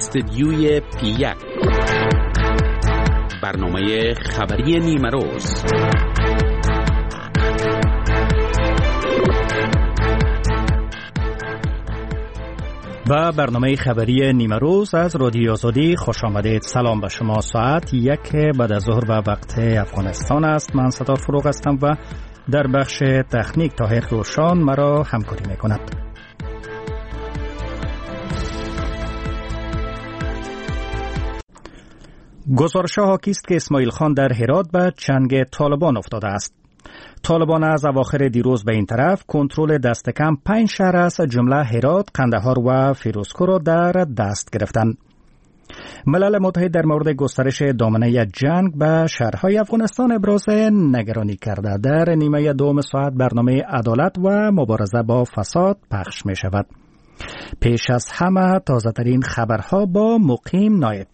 استدیوی P1 برنامه خبری نیمروز. و برنامه خبری نیمروز از رادیو آزادی خوش آمدید. سلام به شما. ساعت 1 بعد از ظهر به وقت افغانستان است. من ستار فروغ هستم و در بخش تکنیک طاهر روشان مرا همکاری میکند. گزارش حاکی است که اسماعیل خان در هرات به چنگ طالبان افتاده است. طالبان از اواخر دیروز به این طرف کنترل دست کم 5 شهر از جمله هرات، قندهار و فیروزکو را در دست گرفتند. ملل متحد در مورد گسترش دامنه جنگ به شهرهای افغانستان ابراز نگرانی کرده. در نیمه دوم ساعت برنامه عدالت و مبارزه با فساد پخش می شود. پیش از همه تازه ترین خبرها با مقیم نایب.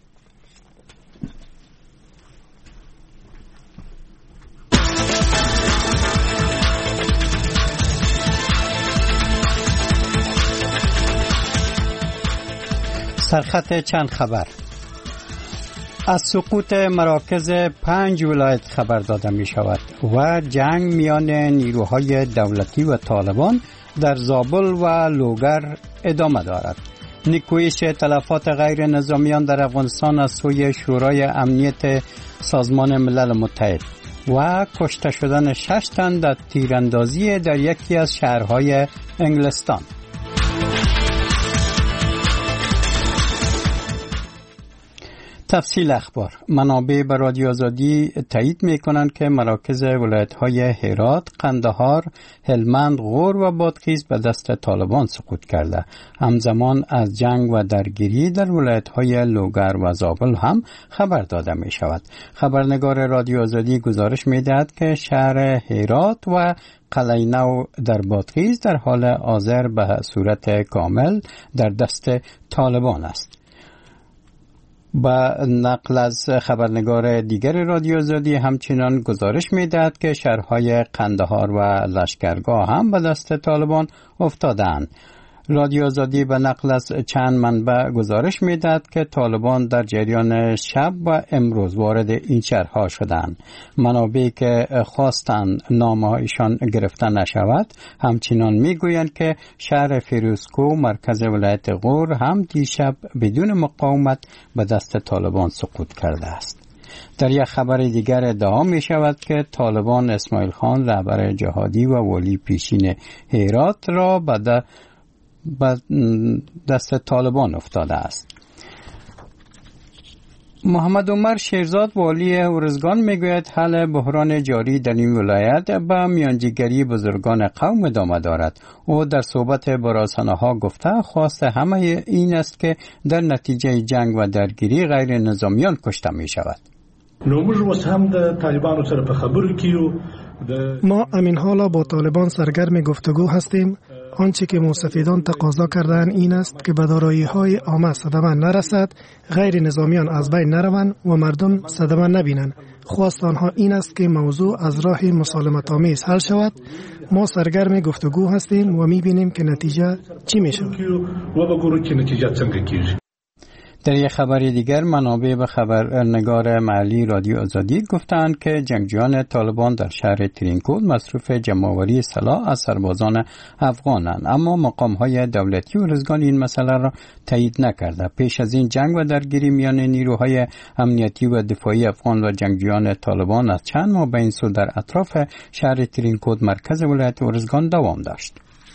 سرخط چند خبر. از سقوط مراکز 5 ولایت خبر داده می شود و جنگ میان نیروهای دولتی و طالبان در زابل و لوگر ادامه دارد. نیکویش تلفات غیر نظامیان در افغانستان از سوی شورای امنیت سازمان ملل متحد و کشته شدن 6 تن در تیراندازی در یکی از شهرهای انگلستان. تفصیل اخبار. منابع به رادیو آزادی تایید می‌کنند که مراکز ولایت‌های هرات، قندهار، هلمند، غور و بادغیس به دست طالبان سقوط کرده. همزمان از جنگ و درگیری در ولایت‌های لوگر و زابل هم خبر داده می‌شود. خبرنگار رادیو آزادی گزارش می‌دهد که شهر هرات و قلعه نو در بادغیس در حال حاضر به صورت کامل در دست طالبان است. با نقل از خبرنگار دیگر رادیو آزادی همچنان گزارش می‌دهد که شهرهای قندهار و لشکرگاه هم به دست طالبان افتادند. رادیو آزادی به نقل از چند منبع گزارش می‌دهد که طالبان در جریان شب و امروز وارد این شهرها شدند. منابعی که خواستند نامه‌هایشان گرفته نشود همچنان می‌گویند که شهر فیروزکو مرکز ولایت غور هم دیشب بدون مقاومت به دست طالبان سقوط کرده است. در یک خبر دیگر ادعا می شود که طالبان اسماعیل خان رهبر جهادی و والی پیشین هرات را به دست طالبان افتاده است. محمد عمر شیرزاد والی ارزگان میگوید حل بحران جاری در این ولایت به میانجیگری بزرگان قوم ادامه دارد. او در صحبت با رسانه‌ها گفته خواست همه این است که در نتیجه جنگ و درگیری غیر نظامیان کشته می شود. ما امین حالا با طالبان سرگرم گفتگو هستیم. آنچه که مستفیدان تقاضا کردن این است که به دارایی‌های عامه صدمه نرسد، غیر نظامیان از بین نروند و مردم صدمه نبینند. خواست آنها این است که موضوع از راه مسالمت آمیز حل شود. ما سرگرم گفتگو هستیم و می‌بینیم که نتیجه چی می‌شود. در یک خبر دیگر منابع به خبرنگار محلی رادیو آزادی گفتند که جنگجویان طالبان در شهر ترینکود مصروف جمع‌آوری سلاح از سربازان افغانند، اما مقام‌های دولتی ارزگان این مسئله را تایید نکرده. پیش از این جنگ و درگیری میان نیروهای امنیتی و دفاعی افغان و جنگجویان طالبان از چند ماه به این سو در اطراف شهر ترینکود مرکز ولایت ارزگان دوام داشت.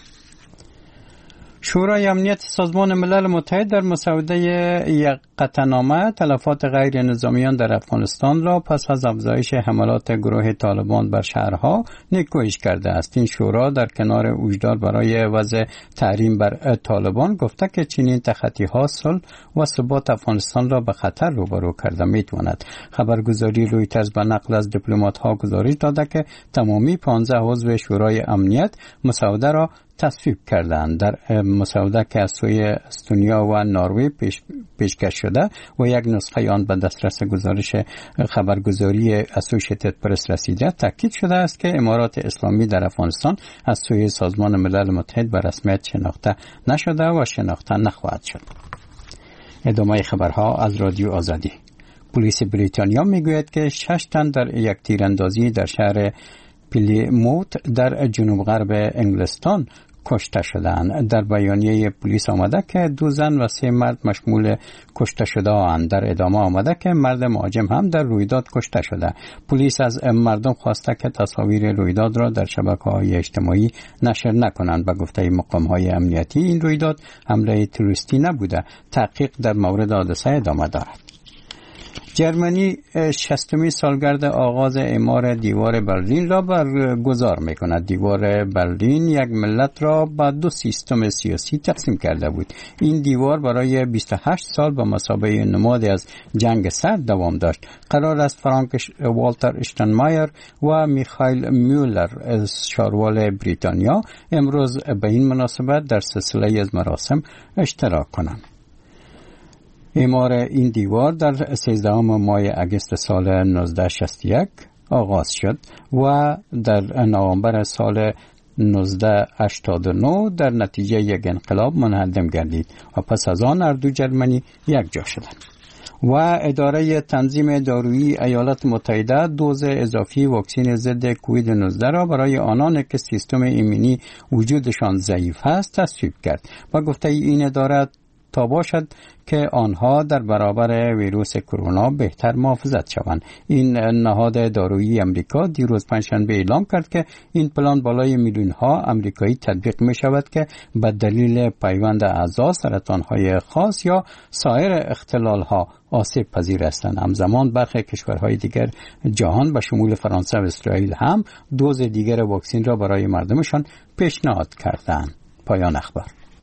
شورای امنیت سازمان ملل متحد در مسوده یک قطعنامه تلفات غیر نظامیان در افغانستان را پس از افزایش حملات گروه طالبان بر شهرها نیکویش کرده است. این شورا در کنار هشدار برای وضع تحریم بر طالبان گفته که چنین تخطی‌ها صلح و ثبات افغانستان را به خطر روبرو کرده می‌تواند. خبرگزاری رویترز به نقل از دیپلمات‌ها گزارش داده که تمامی 15 عضو شورای امنیت مسوده را تصویب کردند. در مسوده که از سوی استونیا و نروژ پیشکش شده و یک نسخه آن به دسترس گزارش خبرگزاری اسوشیتد پرس رسیده، تاکید شده است که امارات اسلامی در افغانستان از سوی سازمان ملل متحد به رسمیت شناخته نشده و شناخته نخواهد شد. ادامه خبرها از رادیو آزادی. پلیس بریتانیا میگوید که 6 تن در یک تیراندازی در شهر پلیموت در جنوب غرب انگلستان کشته شدند. در بیانیه پلیس آمده که 2 زن و 3 مرد مشمول کشته شده اند. در ادامه آمده که مرد مهاجم هم در رویداد کشته شده. پلیس از مردم خواسته که تصاویر رویداد را در شبکه‌های اجتماعی نشر نکنند. به گفته مقام‌های امنیتی این رویداد حمله تروریستی نبوده. تحقیق در مورد حادثه ادامه دارد. جرمنی 60مین سالگرد آغاز اعمار دیوار برلین را برگزار می‌کند. دیوار برلین یک ملت را به 2 سیستم سیاسی تقسیم کرده بود. این دیوار برای 28 سال به مثابه نمادی از جنگ سرد دوام داشت. قرار است فرانک والتر اشتنمایر و میخائیل میولر شاروال بریتانیا امروز به این مناسبت در سلسله از مراسم اشتراک کنند. اعمار این دیوار در 13 ماه اگست سال 1961 آغاز شد و در نوامبر سال 1989 در نتیجه یک انقلاب منهدم گردید و پس از آن هر دو جرمنی یک جا شدند. و اداره تنظیم دارویی ایالات متحده دوز اضافی واکسن ضد کووید 19 را برای آنان که سیستم ایمنی وجودشان ضعیف است تصویب کرد و گفته این اداره تا باشد که آنها در برابر ویروس کرونا بهتر محافظت شوند. این نهاد دارویی امریکا دیروز پنجشنبه اعلام کرد که این پلان بالای میلیون‌ها امریکایی تطبیق می شود که به دلیل پیوند اعضا، سرطان‌های خاص یا سایر اختلال‌ها آسیب پذیر هستند. همزمان برخی کشورهای دیگر جهان به شمول فرانسه و اسرائیل هم دوز دیگر واکسن را برای مردمشان پیشنهاد کردند. پایان اخبار.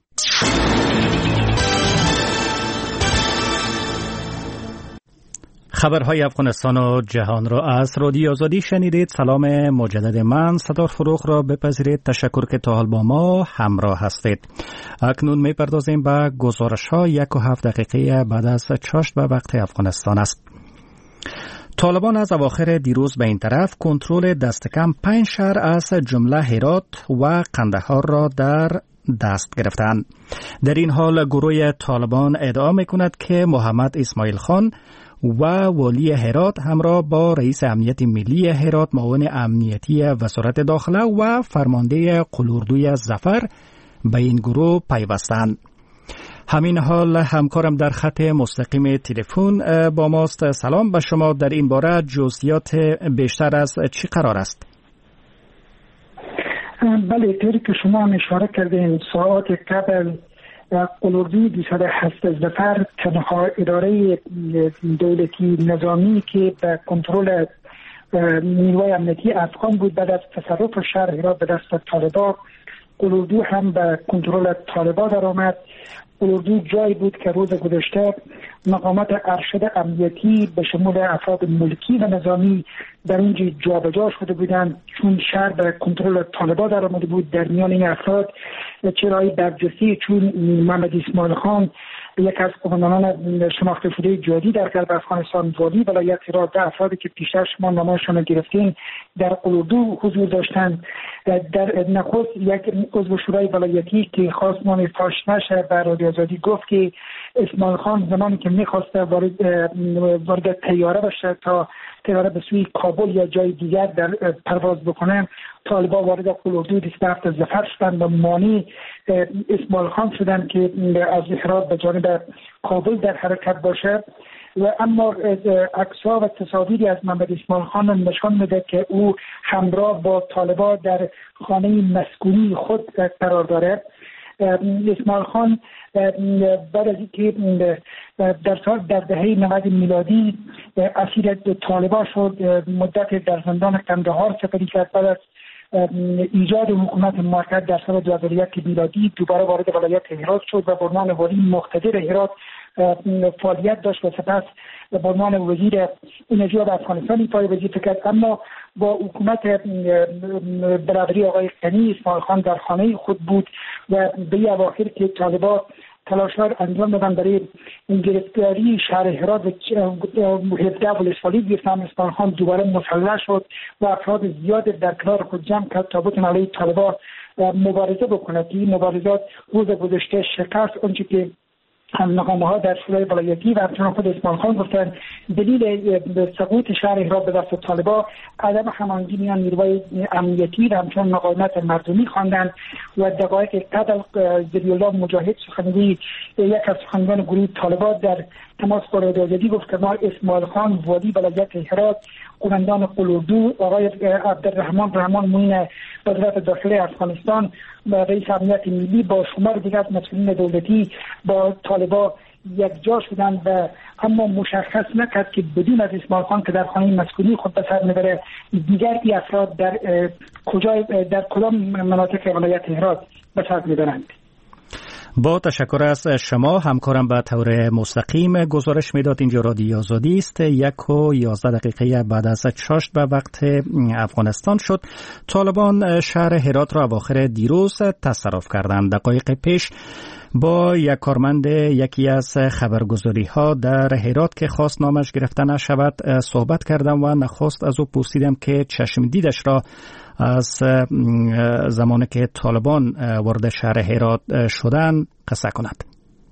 خبرهای افغانستان و جهان را از رادیو آزادی شنیدید. سلام مجدد من صدار فروغ را بپذیرید. تشکر که تا حال با ما همراه هستید. اکنون میپردازیم به گزارش ها. 1.7 دقیقه بعد از چاشت به وقت افغانستان است. طالبان از اواخر دیروز به این طرف کنترل دست کم 5 شهر از جمله هرات و قندهار را در دست گرفتند. در این حال گروه طالبان ادعا میکند که محمد اسماعیل خان و والی هرات همراه با رئیس امنیت ملی هرات، معاون امنیتی وزارت داخله و فرمانده قلوردوی ظفر به این گروه پیوستند. همین حال همکارم در خط مستقیم تلفن با ماست. سلام به شما. در این باره جزئیات بیشتر از چی قرار است؟ بله، طوری که شما هم اشاره کردین ساعات قبل قلوردوی هست ظفر تنها اداره دولتی نظامی که به کنترل نیروی امنیتی افغان بود بعد از تصرف شهر هرات به دست طالبان. قلوردو هم به کنترل طالبان در آمد. قلوردو جایی بود که روز گذشته مقامات ارشد امنیتی به شمول افراد ملکی و نظامی در اونجا جابجا شده بودند چون شهر به کنترل طالبان در آمده بود. در میان این افراد چرای برجسته چون محمد اسماعیل خان یک از قماندانان شناخته شده جدی در غرب افغانستان، والی ولایت هرات، افرادی که پیشتر شما نامشون رو گرفتین در قلوردو حضور داشتند. در نخست یک عضو شورای ولایتی که خواست نام فاش نشه به رادیو آزادی گفت که اسماعیل خان زمانی که میخواست وارد طیاره بشه تا طیاره به سوی کابل یا جای دیگر در پرواز بکنه، طالبان وارد قلوردو دست ظفر شدند و مانع اسماعیل خان شدند که از هرات به جانب کابل در حرکت باشه. و اما عکس‌ها و تصاویری از محمد اسماعیل خان نشان میده که او همراه با طالبان در خانه مسکونی خود قرار داره. اسماعیل خان بعد از اینکه در دهه 90 میلادی اسیر طالبان شد، مدت در زندان قندهار سپری کرد. بعد از ایجاد حکومت مرکز در سال 2001 میلادی دوباره وارد ولایت هرات شد و به عنوان والی مقتدر هرات فعالیت داشت و سپس به عنوان وزیر انرژی و افغانستان پای وظیفه کرد. اما با حکومت برادری آقای غنی، اسماعیل خان در خانه خود بود و به اواخر که طالبان تلاش‌ها انجام دادن برای گرفتاری شهر هرات و 17 ولسوالی گرفتن، اسماعیل خان دوباره مسلح شد و افراد زیاد در کنار خود جمع کرد تا بتونه علیه طالبان مبارزه بکنه. این مبارزات روز گذشته شکست. آنچه که نامه ها در شورای ولایتی و همچنان خود اسماعیل خان گفتن دلیل سقوط شهر هرات به دست طالبان عدم هماهنگی میان نیروهای امنیتی و همچنان مقاومت مردمی خواندند و دقایق قبل ذی الله مجاهد سخنگوی یک از سخنگوان گروه طالبان در تماس با رادیو آزادی گفت که ما اسماعیل خان والی ولایت هرات، قماندان قلوردو، آقای عبدالرحمن معین وزارت داخلی افغانستان و رئیس امنیت ملی با شمار دیگر از مسئولین دولتی با طالبان یک جا شدند و اما مشخص نکرد که بدون از اسماعیل خان که در خانه مسکونی خود به سر میبره دیگر این افراد در کدام مناطق ولایت هرات به سر میبرند. با تشکر از شما. همکارم به طور مستقیم گزارش میداد. اینجا رادیو آزادی است. 1:11 بعد از چاشت به وقت افغانستان شد. طالبان شهر هرات را اواخر دیروز تصرف کردند. دقایق پیش با یک کارمند یکی از خبرگزاری ها در هرات که خواست نامش گرفته نشود صحبت کردم و نخواست از او پرسیدم که چشم دیدش را از زمانی که طالبان وارد شهر هرات شدن قصه کند.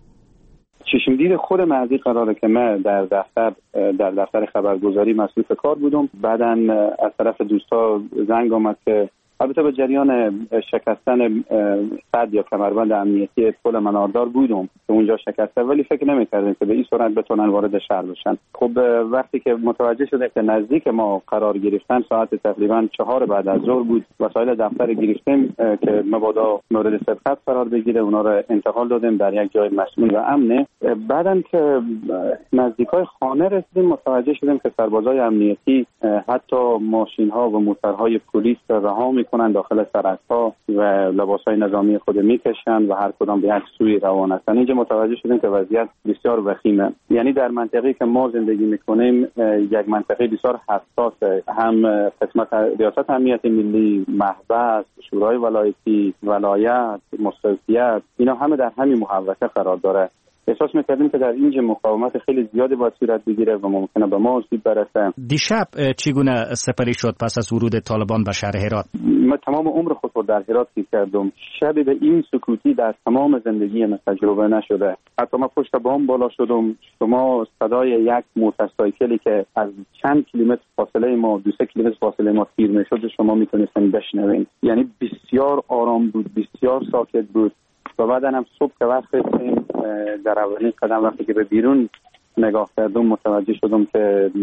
چشم دید خود مهدی قراره که من در دفتر خبرگزاری مسئول کار بودم. بعداً از طرف دوستا زنگ آمد که البته به جریان شکستن صد یا کمربند امنیتی پل مناردار بودم که اونجا شکسته، ولی فکر نمی‌کردیم که به این صورت بتونن وارد شهر بشن. خب وقتی که متوجه شده که نزدیک ما قرار گرفتن ساعت تقریبا 4 بعد از ظهر بود، وسایل دفتر گرفتیم که مبادا مورد سرقت قرار بگیره، اونا رو انتقال دادیم در یک جای مسئول و امنه. بعدن که نزدیکای خانه رسیدیم متوجه شدیم که سربازای امنیتی حتی ماشین‌ها و موتورهای پلیس رها میکنن داخل سرک‌ها و لباسهای نظامی خود میکشن و هر کدام به یک سوی روان هستن. اینجا متوجه شدیم که وضعیت بسیار وخیمه. یعنی در منطقه‌ای که ما زندگی میکنیم یک منطقه بسیار حساسه، هم قسمت ریاست امنیت ملی، محبس، شورای ولایتی، ولایت، مستوفیت، اینا همه در همین محوطه قرار داره. احساس می‌کردیم که در اینجا مقاومت خیلی زیادی باید صورت بگیره و ممکنه به ما آسیب برسه. دیشب چگونه سپری شد پس از ورود طالبان به شهر هرات؟ من تمام عمر خود رو در هرات کردم. شب به این سکوتی در تمام زندگی من تجربه نشده. حتی من پشت بام بالا شدم، شما صدای یک موتورسایکلی که از چند کیلومتر فاصله ما 2-3 کیلومتر فاصله ما تیر میشد شما میتونستین بشنوین. یعنی بسیار آرام بود، بسیار ساکت بود. و بعدا هم صبح که وقت رسیدیم در اولین قدم وقتی که به بیرون نگاه کردم متوجه شدم که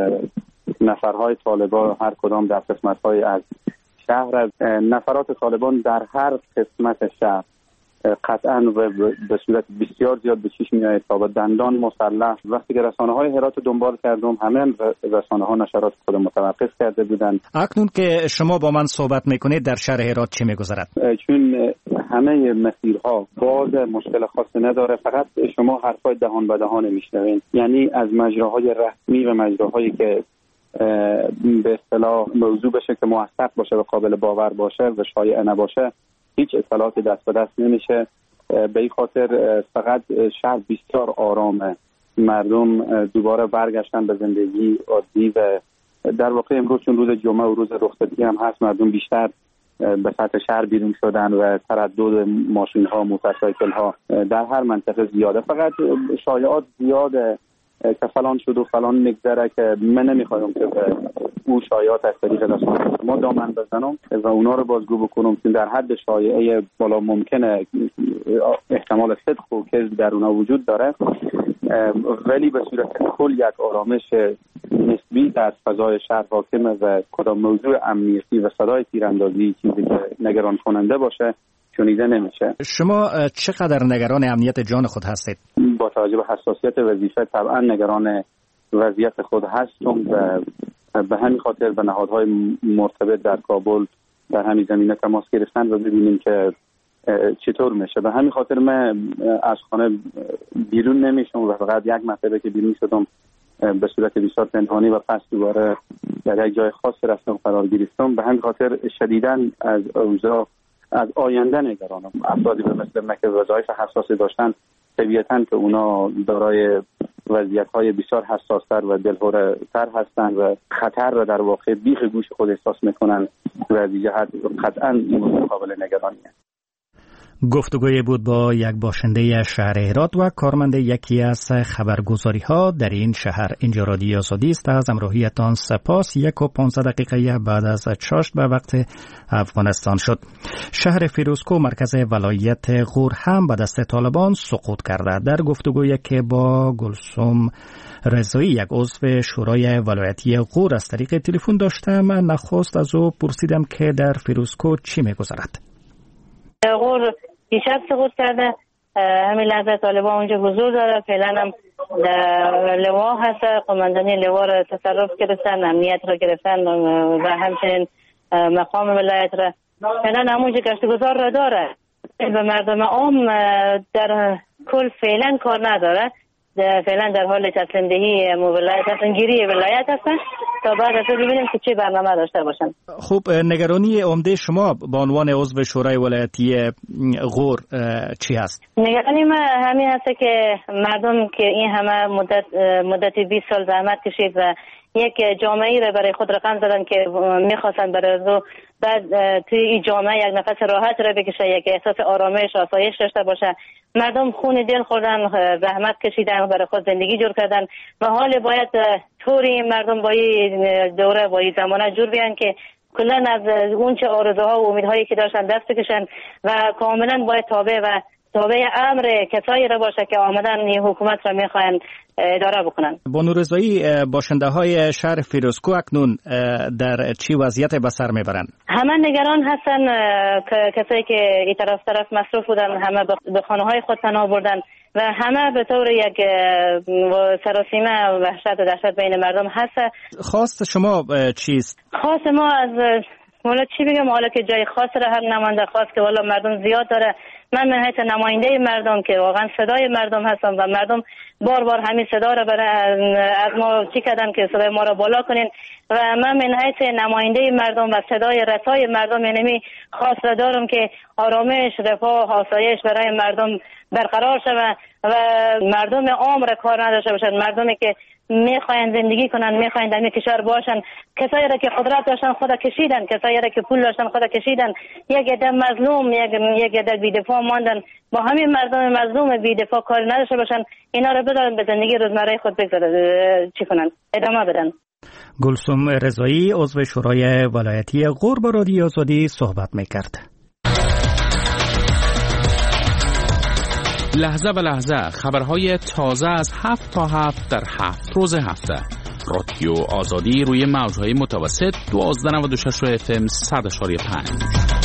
نفرهای طالبان هر کدام در قسمت‌های از شهر از نفرات طالبان در هر قسمت شهر قطعاً و به صورت بسیار زیاد به چشم میاد تا با دندان مسلح. وقتی که رسانه‌های هرات رو دنبال کردم همه رسانه‌ها نشرات خود متوقف کرده بودند. اکنون که شما با من صحبت میکنید در شهر هرات چی میگذرد؟ چون همه مسیرها باز مشکل خاصی نداره، فقط شما حرفای دهان به دهان میشنوین. یعنی از مجراهای رسمی و مجراهایی که به اصطلاح موضوع بشه که موثق باشه و قابل باور باشه و شایع نباشه هیچ اطلاعاتی دست به دست نمیشه. به این خاطر فقط شهر بسیار آرامه، مردم دوباره برگشتن به زندگی عادی و در واقع امروز چون روز جمعه و روز رخصتی هم هست مردم بیشتر به سطح شهر بیرون شدن و تردد ماشین ها، موتورسایکل ها در هر منطقه زیاده. فقط شایعات زیاده که فلان شد و فلان میگذره که من نمیخوایم که او شایعات از طریق رسانه ما دامن بزنم و اونا رو بازگو بکنم که در حد شایعه بالا ممکنه احتمال صدق و کذب در اونا وجود داره، ولی به صورت کل یک آرامش نسبی در فضای شهر حاکمه و کدام موضوع امنیتی و صدای تیراندازی چیزی که نگران کننده باشه شنیده نمیشه. شما چقدر نگران امنیت جان خود هستید؟ با توجه به حساسیت وظیفه طبعا نگران وضعیت خود هستم و به همین خاطر به نهادهای مرتبط در کابل در همین زمینه تماس گرفتن و ببینیم که چطور میشه. به همین خاطر من از خانه بیرون نمیشم و فقط یک مرتبه که بیرون شدم به صورت بسیار پنهانی و پس دوباره در یک جای خاص رفتم قرار گرفتم. به همین خاطر شدیداً از اوضاع از آینده نگرانم. افرادی به مثل من که وظایف حساسی داشتن طبیعتاً که اونا دارای وضعیت‌های بسیار حساس‌تر و دلهره‌تر هستند و خطر را در واقع بیخ گوش خود احساس می‌کنند و از این جهت قطعاً این قابل نگرانیه. گفتگوی بود با یک باشنده شهر هرات و کارمند یکی از خبرگزاری‌ها در این شهر. اینجا رادیو آزادی است. از همراهیتان سپاس. 1:15 بعد از چاشت به وقت افغانستان شد. شهر فیروزکوه مرکز ولایت غور هم به دست طالبان سقوط کرده. در گفتگویی که با گلسوم رضایی یک عضو شورای ولایتی غور از طریق تلفن داشتم، نخست از او پرسیدم که در فیروزکوه چی می‌گذرد. غور دیشب سقوط کرده. همین لحظه طالبان اونجا حضور داره. فعلا هم لوا هست. قماندانی لوا را تصرف گرفتن، امنیت را گرفتن و همچنین مقام ولایت را فعلا همونجا گشتگزار را داره. و مردم عام در کل فعلا کار نداره. فعلا در حال تسلیم دهی ولایت هستن، گیری ولایت هستن تا بعد از ببینیم که چه برنامه داشته باشن. خب نگرانی عمده شما به عنوان عضو شورای ولایتی غور چی هست؟ نگرانی ما همین هست که مردم که این همه مدت 20 سال زحمت کشید و یک جامعه را برای خود رقم زدن که میخواستن برای از بعد توی این جامعه یک نفس راحت را بکشه، یک احساس آرامش آسایش داشته باشه. مردم خون دل خوردن، زحمت کشیدن، برای خود زندگی جور کردن و حال باید طوری مردم با این دوره با این زمانه جور بیان که کلا از اون چه آرزوها و امیدهایی که داشتن دست بکشن و کاملا باید تابع امر کسایی را باشه که آمدن این حکومت را میخواین اداره بکنن. بانو رضایی، باشنده های شهر فیروزکوه اکنون در چی وضعیت به سر میبرن؟ همه نگران هستن. کسایی که این طرف مصروف بودن همه به خانه های خود پناه بردن و همه به طور یک سراسیمه وحشت و دهشت بین مردم هست. خواست شما چیست؟ خواست ما از مولا چی بگم، حالا که جای خاص را هم نمانده. خواست که والا مردم زیاد داره. من من حیث نماینده مردم که واقعا صدای مردم هستم و مردم بار همین صدا را از ما چی کردن که صدای ما را بالا کنین و من من حیث نماینده مردم و صدای رسای مردم یعنی خواست دارم که آرامش، رفاه، آسایش برای مردم برقرار شود و مردم عام را کار نداشته باشند. مردمی که میخواین زندگی کنن، میخواین در این کشور باشن، کسایی را که قدرت داشتن خدا کشیدن، کسایی را که پول داشتن خدا کشیدن، یک عده مظلوم، یک عده بی‌دفاع ماندن. با همین مردم مظلوم بی‌دفاع کار نداشته باشن، اینا را بذارن به زندگی روزمره خود بگذارن، چی کنن، ادامه بدن. گلسوم رضایی عضو شورای ولایتی غور با رادیو آزادی صحبت میکرد. لحظه به لحظه خبرهای تازه از 7 تا 7 در 7 روز هفته. رادیو آزادی روی موجهای متوسط 1296 FM 100.5.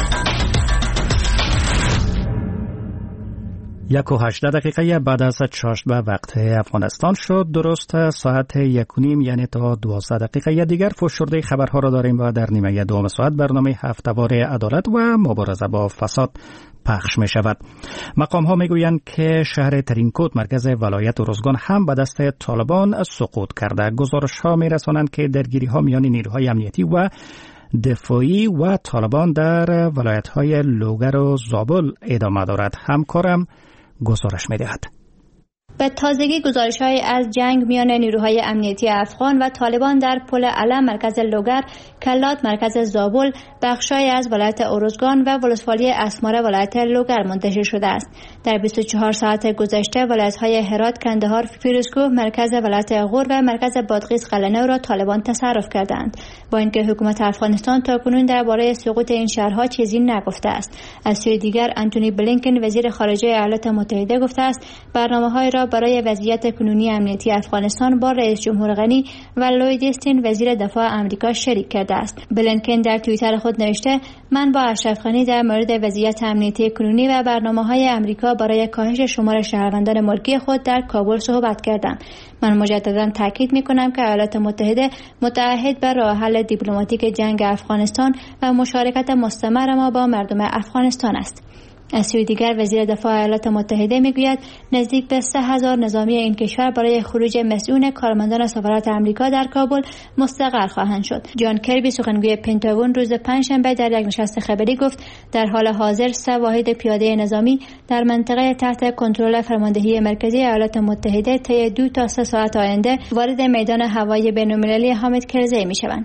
1:18 بعد از چاشت به وقت افغانستان شد. درست ساعت 1:30 یعنی تا 12 دیگر فشرده خبرها را داریم و در نیمه دوم ساعت برنامه هفته‌وار عدالت و مبارزه با فساد پخش می شود. مقام ها می گویند که شهر ترینکوت مرکز ولایت ارزگان هم به دست طالبان سقوط کرده. گزارش ها می رسانند که درگیری ها میان نیروهای امنیتی و دفاعی و طالبان در ولایت های لوگر و زابل ادامه دارد. همکارم گزارش می دهد. به تازگی گزارش‌های از جنگ میان نیروهای امنیتی افغان و طالبان در پل علم مرکز لوگر، کلات مرکز زابل، بخشای از ولایت ارزگان و ولسوالی اسماره ولایت لوگر منتشر شده است. در 24 ساعت گذشته ولایت‌های هرات، کندهار، فیروزکوه، مرکز ولایت غور و مرکز بادغیس قلعه‌نو را طالبان تصرف کردند. با اینکه حکومت افغانستان تاکنون درباره سقوط این شهرها چیزی نگفته است. از سوی دیگر آنتونی بلینکن وزیر خارجه ایالات متحده گفته است برنامه‌های را برای وضعیت کنونی امنیتی افغانستان با رئیس جمهور غنی و لوید استین وزیر دفاع آمریکا شریک کرده است. بلینکن در توییتر خود نوشته من با اشرف غنی در مورد وضعیت امنیتی کنونی و برنامه‌های آمریکا برای کاهش شمار شهروندان ملکی خود در کابل صحبت کردم. من مجددا تاکید می‌کنم که ایالات متحده متعهد به راه حل دیپلماتیک جنگ افغانستان و مشارکت مستمر ما با مردم افغانستان است. از سوی دیگر وزیر دفاع ایالات متحده میگوید نزدیک به 3000 نظامی این کشور برای خروج مسئول کارمندان سفارت آمریکا در کابل مستقر خواهند شد. جان کربی سخنگوی پنتاگون روز پنجشنبه در یک نشست خبری گفت در حال حاضر 3 واحد پیاده نظامی در منطقه تحت کنترل فرماندهی مرکزی ایالات متحده طی 2 تا 3 ساعت آینده وارد میدان هوایی بین‌المللی حامد کرزی میشوند.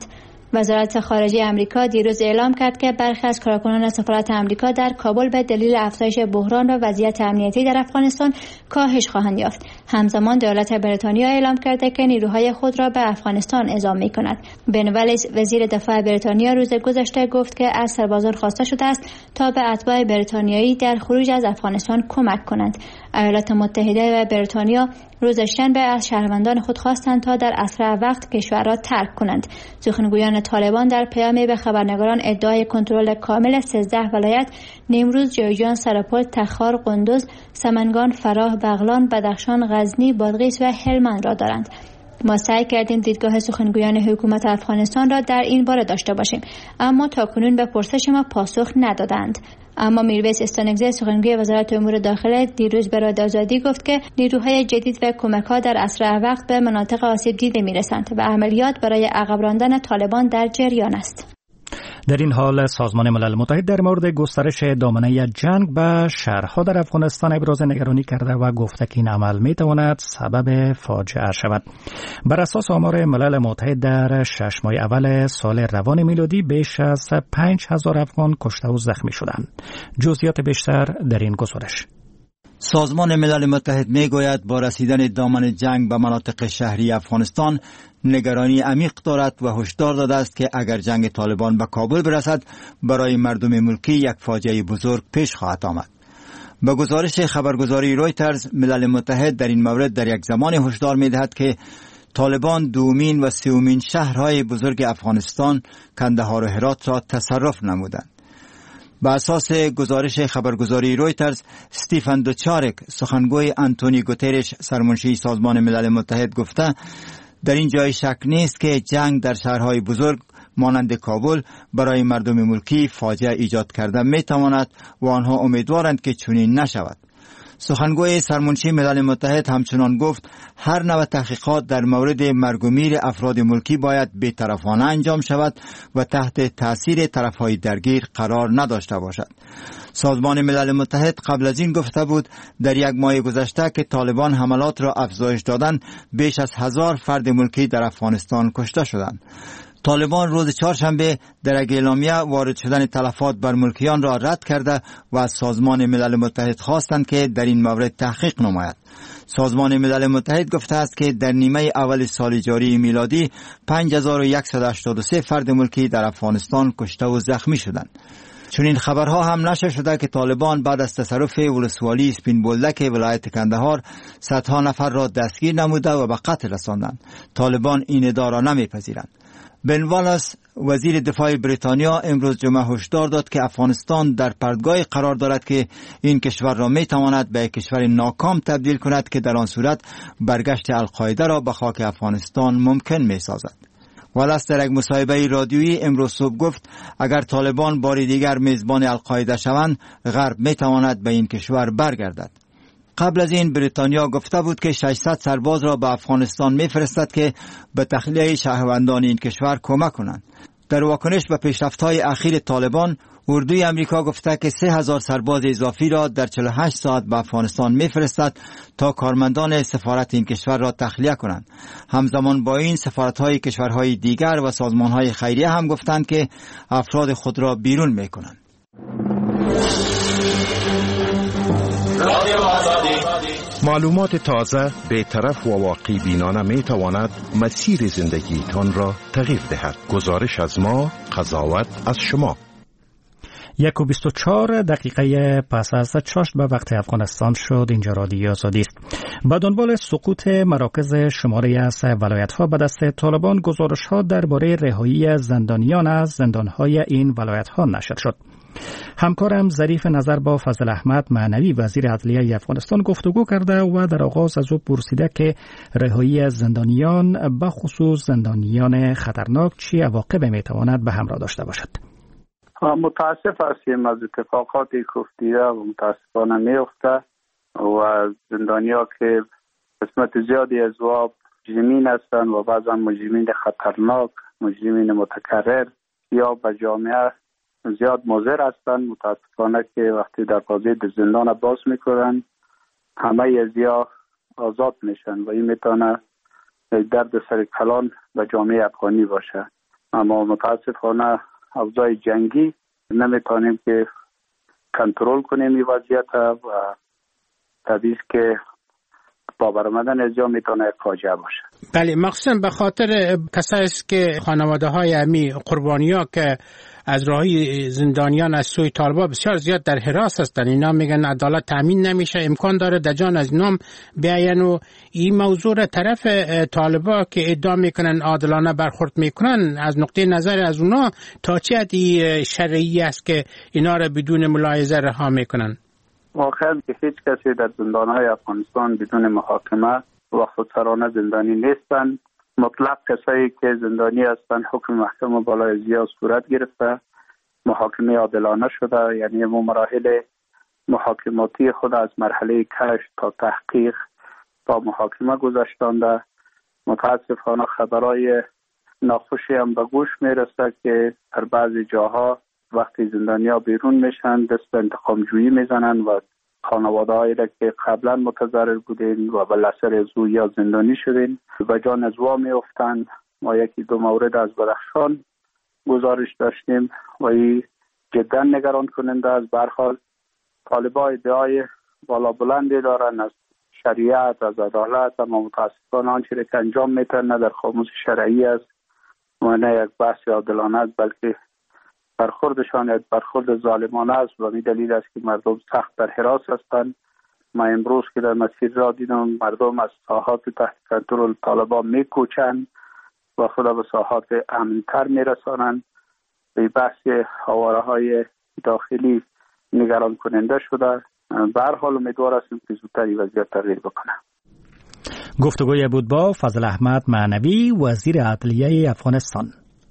وزارت خارجه آمریکا دیروز اعلام کرد که برخی از کارکنان سفارت آمریکا در کابل به دلیل افزایش بحران و وضعیت امنیتی در افغانستان کاهش خواهند یافت. همزمان دولت بریتانیا اعلام کرده که نیروهای خود را به افغانستان اعزام می‌کند. بن والیس وزیر دفاع بریتانیا روز گذشته گفت که از سربازان خواسته شده است تا به اتباع بریتانیایی در خروج از افغانستان کمک کنند. ایالات متحده و بریتانیا روز شنبه از شهروندان خود خواستند تا در اسرع وقت کشور را ترک کنند. سخنگویان طالبان در پیامی به خبرنگاران ادعای کنترل کامل 13 ولایت نیمروز، جویجان، سرپل، تخار، قندوز، سمنگان، فراه، بغلان، بدخشان، غزنی، بادغیس و هلمند را دارند. ما سعی کردیم دیدگاه سخنگویان حکومت افغانستان را در این باره داشته باشیم، اما تاکنون به پرسش ما پاسخ ندادند. اما میرویس استانکزی سخنگوی وزارت امور داخله دیروز به رادیو آزادی گفت که نیروهای جدید و کمک‌ها در اسرع وقت به مناطق آسیب دیده می‌رسند و عملیات برای عقب راندن طالبان در جریان است. در این حال سازمان ملل متحد در مورد گسترش دامنه جنگ به شهرها در افغانستان ابراز نگرانی کرده و گفته که این عمل میتواند سبب فاجعه شود. بر اساس آمار ملل متحد در 6 ماه اول سال روان میلادی بیش از 5000 افغان کشته و زخمی شدند. جزئیات بیشتر در این گزارش. سازمان ملل متحد میگوید با رسیدن دامن جنگ به مناطق شهری افغانستان نگرانی عمیق دارد و هشدار داده است که اگر جنگ طالبان به کابل برسد برای مردم ملکی یک فاجعه بزرگ پیش خواهد آمد. به گزارش خبرگزاری رویترز ملل متحد در این مورد در یک زمان هشدار می‌دهد که طالبان دومین و سومین شهرهای بزرگ افغانستان کندهار و هرات را تصرف نمودند. به اساس گزارش خبرگزاری رویترز استیفن دوچارک سخنگوی آنتونی گوترش سرمنشی سازمان ملل متحد گفته در این جای شک نیست که جنگ در شهرهای بزرگ مانند کابل برای مردم ملکی فاجعه ایجاد کرده میتواند و آنها امیدوارند که چنین نشود. سخنگوی سرمنشی ملل متحد همچنان گفت هر نوع تحقیقات در مورد مرگ و میر افراد ملکی باید بی‌طرفانه انجام شود و تحت تاثیر طرفهای درگیر قرار نداشته باشد. سازمان ملل متحد قبل از این گفته بود در یک ماه گذشته که طالبان حملات را افزایش دادند بیش از 1000 فرد ملکی در افغانستان کشته شدند. طالبان روز چهارشنبه در یک اعلامیه وارد شدن تلفات بر ملکیان را رد کرده و از سازمان ملل متحد خواستند که در این مورد تحقیق نماید. سازمان ملل متحد گفته است که در نیمه اول سال جاری میلادی 5183 فرد ملکی در افغانستان کشته و زخمی شدند. چون این خبرها هم نشر شده که طالبان بعد از تصرف ولسوالی اسپین بولدک ولایت کندهار صدها نفر را دستگیر نموده و به قتل رساندند. طالبان این ادعا را نمیپذیرند. بن والیس وزیر دفاع بریتانیا امروز جمعه هشدار داد که افغانستان در پرتگاهی قرار دارد که این کشور را میتواند به کشور ناکام تبدیل کند که در آن صورت برگشت القاعده را به خاک افغانستان ممکن میسازد. والیس در یک مصاحبه رادیویی امروز صبح گفت اگر طالبان بار دیگر میزبان القاعده شوند غرب میتواند به این کشور برگردد. قبل از این بریتانیا گفته بود که 600 سرباز را به افغانستان میفرستد که به تخلیه شهروندان این کشور کمک کنند. در واکنش به پیشرفت‌های اخیر طالبان، اردوی امریکا گفته که 3000 سرباز اضافی را در 48 ساعت به افغانستان میفرستد تا کارمندان سفارت این کشور را تخلیه کنند. همزمان با این سفارت‌های کشورهای دیگر و سازمان‌های خیریه هم گفتند که افراد خود را بیرون می‌کنند. معلومات تازه، بی‌طرف و واقع بینانه می تواند مسیر زندگیتان را تغییر دهد. گزارش از ما، قضاوت از شما. 1:24 دقیقه پس از چاشت به وقت افغانستان شد. اینجا رادیو آزادی است. به دنبال سقوط مراکز شماری از ولایت‌ها به دست طالبان گزارش‌ها درباره رهایی زندانیان از زندان‌های این ولایت‌ها نشر شد. همکارم ظریف نظر با فضل احمد معنوی وزیر عدلیه افغانستان گفتگو کرده و در آغاز از او پرسیده که رهایی زندانیان به خصوص زندانیان خطرناک چه عواقبی میتواند به همراه داشته باشد. متاسف هستیم از اتفاقاتی که افتاده و متاسفانه میفته و زندانیان که قسمت زیادی از او مجرمین هستند و بعضا مجرمین خطرناک، مجرمین متکرر یا به جامعه زیاد مضر هستند. متاسفانه که وقتی دروازه زندان باز میکنن همه از یا آزاد میشن و این میتونه درد سر کلان به جامعه افغانی باشه. اما متاسفانه اوضاع جنگی نمیتونیم که کنترل کنیم این وضعیت و طبیعی که با برآمدن از جا میتونه فاجعه باشه. بله، مخصوصا به خاطر کسایی است که خانواده های امی قربانی‌ها که از راهی زندانیان از سوی طالبان بسیار زیاد در حراس هستند. اینا میگن عدالت تامین نمیشه، امکان داره دجان از نام بیاین و این موضوع را طرف طالبان که ادعا میکنن عادلانه برخورد میکنن از نقطه نظر از اونا تا چه حدی شرعی است که اینا را بدون ملاحظه رها میکنن؟ واقعا که هیچ کسی در زندانهای افغانستان بدون محاکمه و خودسرانه زندانی نیستند. مطلق کسایی که زندانی هستند حکم محکمه بالای زیاد صورت گرفته، محاکمه عادلانه شده، یعنی مراحل محاکماتی خود از مرحله کشف تا تحقیق تا محاکمه گذشتانده. متاسفانه خبرهای ناخوشی هم به گوش میرسه که در بعضی جاها وقتی زندانی‌ها بیرون میشن دست به انتقام جویی میزنن و خانواده هایی را که قبلا متضرر بودین و به لسر زو یا زندانی شدین و جان از وا میافتند. ما یکی دو مورد از بدخشان گزارش داشتیم و این جدا نگران کننده است. به هر حال طالبان ادعای بالا بلندی دارن از شریعت، از عدالت، اما متاسفانه آنچه که انجام میتن نه در خاموش شرعی است و نه یک بحث عادلانه است، بلکه برخوردشان یک برخورد ظالمانه است و این دلیل است که مردم سخت در حراس هستند. ما امروز که در مسیر را دیدم مردم از ساحات تحت کنترل طالبان میکوچند و خود به ساحات امن‌تر میرسانند. به بحث حواره‌های داخلی نگران کننده شده. به هر حال امیدوار هستیم که زودتر این وضعیت تغییر بکنه. گفتگوی بود با فضل احمد معنوی، وزیر عدلیه افغانستان.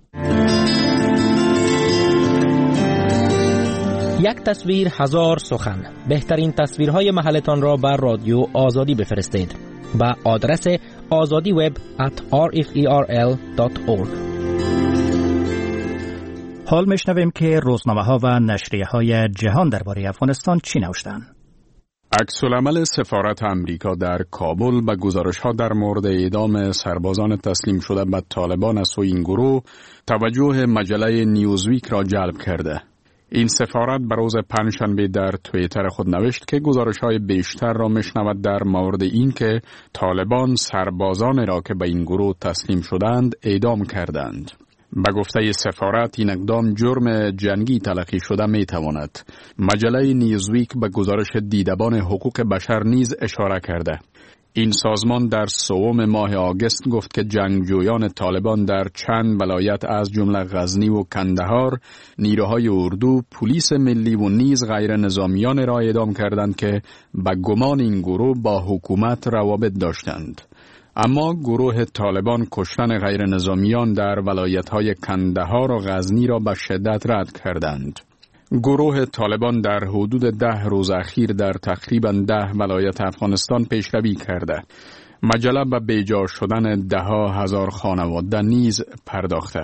یک تصویر هزار سخن. بهترین تصویرهای محلتان را بر رادیو آزادی بفرستید به آدرس azadiweb@rferl.org. حال میشنویم که روزنامه‌ها و نشریه‌های جهان درباره افغانستان چی نوشتند. عکس‌العمل سفارت امریکا در کابل به گزارش‌ها در مورد اعدام سربازان تسلیم شده به طالبان از سوی این گروه توجه مجله نیوزویک را جلب کرده. این سفارت به روز پنجشنبه در توییتر خود نوشت که گزارش‌های بیشتر را میشنود در مورد این که طالبان سربازان را که به این گروه تسلیم شدند اعدام کردند. به گفته سفارت این اقدام جرم جنگی تلقی شده میتواند. مجله نیوزویک به گزارش دیدبان حقوق بشر نیز اشاره کرده. این سازمان در سوم ماه آگوست گفت که جنگجویان طالبان در چند ولایت از جمله غزنی و کندهار نیروهای اردو، پلیس ملی و نیز غیر نظامیان را اعدام کردند که به گمان این گروه با حکومت روابط داشتند. اما گروه طالبان کشتن غیر نظامیان در ولایت‌های کندهار و غزنی را به شدت رد کردند. گروه طالبان در حدود 10 روز اخیر در تقریباً 10 ولایت افغانستان پیشروی کرده. مجله به بیجا شدن 10,000 خانواده نیز پرداخته.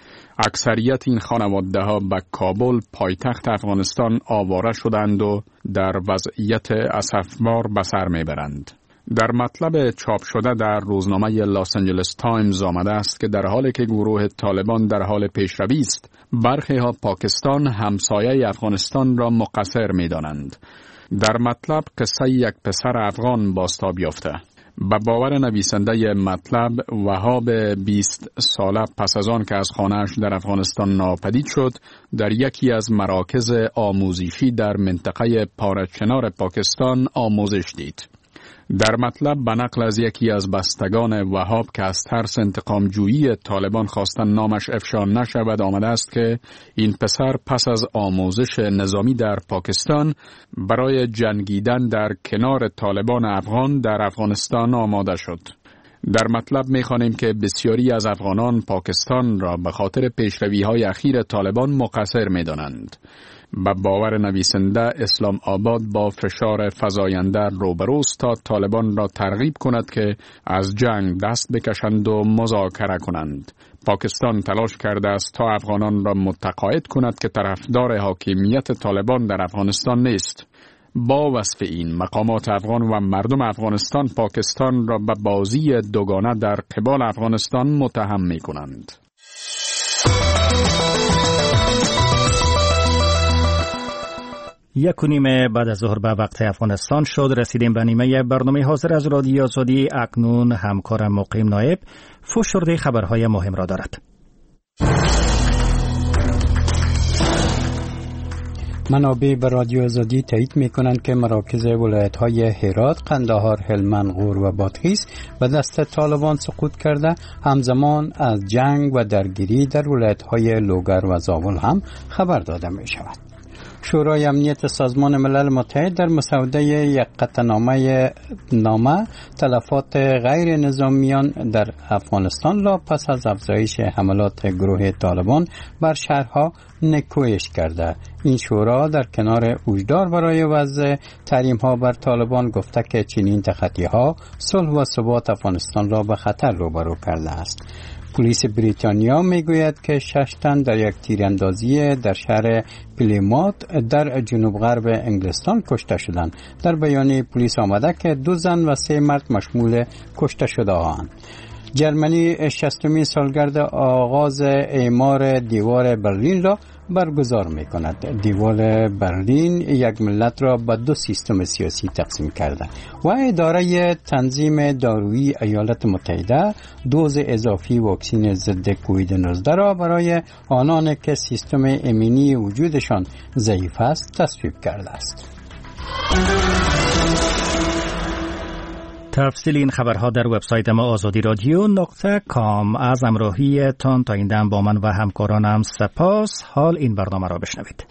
اکثریت این خانواده ها به کابل پایتخت افغانستان آواره شدند و در وضعیت اسفبار به سر میبرند. در مطلب چاپ شده در روزنامه لاس آنجلس تایمز آمده است که در حالی که گروه طالبان در حال پیشروی است، برخی ها پاکستان همسایه افغانستان را مقصر می دانند. در مطلب قصه یک پسر افغان بازتاب یافته. به باور نویسنده مطلب، وهاب 20 ساله پس از آن که از خانه‌اش در افغانستان ناپدید شد، در یکی از مراکز آموزشی در منطقه پارچنار پاکستان آموزش دید. در مطلب به نقل از یکی از بستگان وهاب که از ترس انتقام جویی طالبان خواستن نامش افشا نشود آمده است که این پسر پس از آموزش نظامی در پاکستان برای جنگیدن در کنار طالبان افغان در افغانستان آماده شد. در مطلب می‌خوانیم که بسیاری از افغانان پاکستان را به خاطر پیشروی‌های اخیر طالبان مقصر می‌دانند. به باور نویسنده، اسلام آباد با فشار فزاینده روبروست تا طالبان را ترغیب کند که از جنگ دست بکشند و مذاکره کنند. پاکستان تلاش کرده است تا افغانان را متقاعد کند که طرفدار حاکمیت طالبان در افغانستان نیست. با وصف این، مقامات افغان و مردم افغانستان پاکستان را به بازی دوگانه در قبال افغانستان متهم می کنند. 1:30 بعد از ظهر به وقت افغانستان شد. رسیدیم به نیمه برنامه حاضر از رادیو آزادی. اکنون همکارم مقیم نایب فشرده خبرهای مهم را دارد. منابع به رادیو آزادی تایید می‌کنند که مراکز ولایت‌های هرات، قندهار، هلمند، غور و بادغیس به دست طالبان سقوط کرده. همزمان از جنگ و درگیری در ولایت‌های لوگر و زابل هم خبر داده می‌شود. شورای امنیت سازمان ملل متحد در مسوده یک قطعنامه تلفات غیر نظامیان در افغانستان را پس از افزایش حملات گروه طالبان بر شهرها نکویش کرده. این شورا در کنار هشدار برای وضع تحریم‌ها بر طالبان گفته که چنین تخطی‌ها صلح و ثبات افغانستان را به خطر روبرو کرده است. پلیس بریتانیا میگوید که 6 تن در یک تیراندازی در شهر پلیموت در جنوب غرب انگلستان کشته شدند. در بیانیه پلیس آمده که 2 زن و 3 مرد مشمول کشته شده اند. جرمنی 60مین سالگرد آغاز اعمار دیوار برلین را برگزار می کند. دیوار برلین یک ملت را به 2 سیستم سیاسی تقسیم کرده و اداره تنظیم دارویی ایالات متحده دوز اضافی واکسن ضد کووید 19 را برای آنان که سیستم ایمنی وجودشان ضعیف است تصویب کرده است. تفصیل این خبرها در وبسایت ما azadi.radio.com. از همراهی تان تا این دم با من و همکارانم سپاس. حال این برنامه را بشنوید.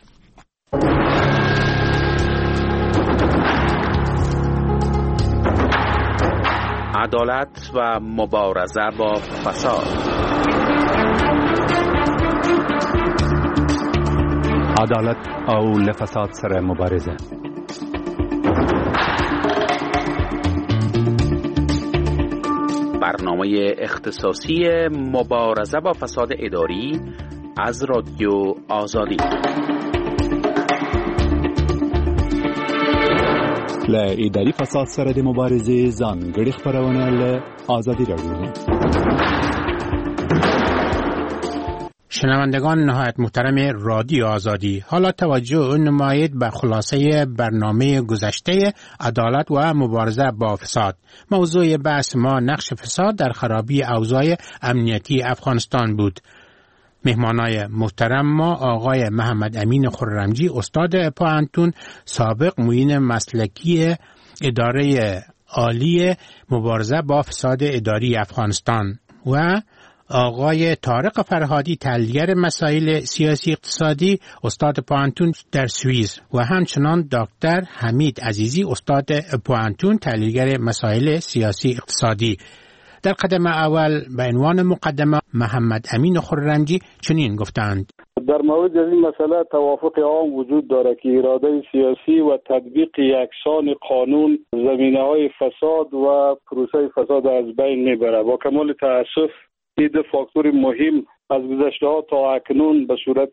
عدالت و مبارزه با فساد. عدالت او لفساد سر مبارزه. برنامه اختصاصی مبارزه با فساد اداری از رادیو آزادی. ل اداری فساد سره د مبارزې ځانګړي خبرونه له آزادی رادیو. شنوندگان نهایت محترم رادیو آزادی، حالا توجه نمایید به خلاصه برنامه گذشته عدالت و مبارزه با فساد. موضوع بحث ما نقش فساد در خرابی اوضاع امنیتی افغانستان بود. مهمانای محترم ما آقای محمد امین خرمجی، استاد پوهنتون، سابق معین مسلکی اداره عالی مبارزه با فساد اداری افغانستان و آقای طارق فرهادی، تحلیلگر مسائل سیاسی اقتصادی، استاد پوهنتون در سوئیس و همچنان دکتر حمید عزیزی، استاد پوهنتون، تحلیلگر مسائل سیاسی اقتصادی. در قدم اول به عنوان مقدمه محمد امین خرمجی چنین گفتند: در مورد این مسئله توافق عام وجود دارد که اراده سیاسی و تطبیق یکسان قانون زمینه‌های فساد و پروسه فساد از بین میبرد. با کمال تأسف این دو فاکتور مهم از گذشته ها تا اکنون به صورت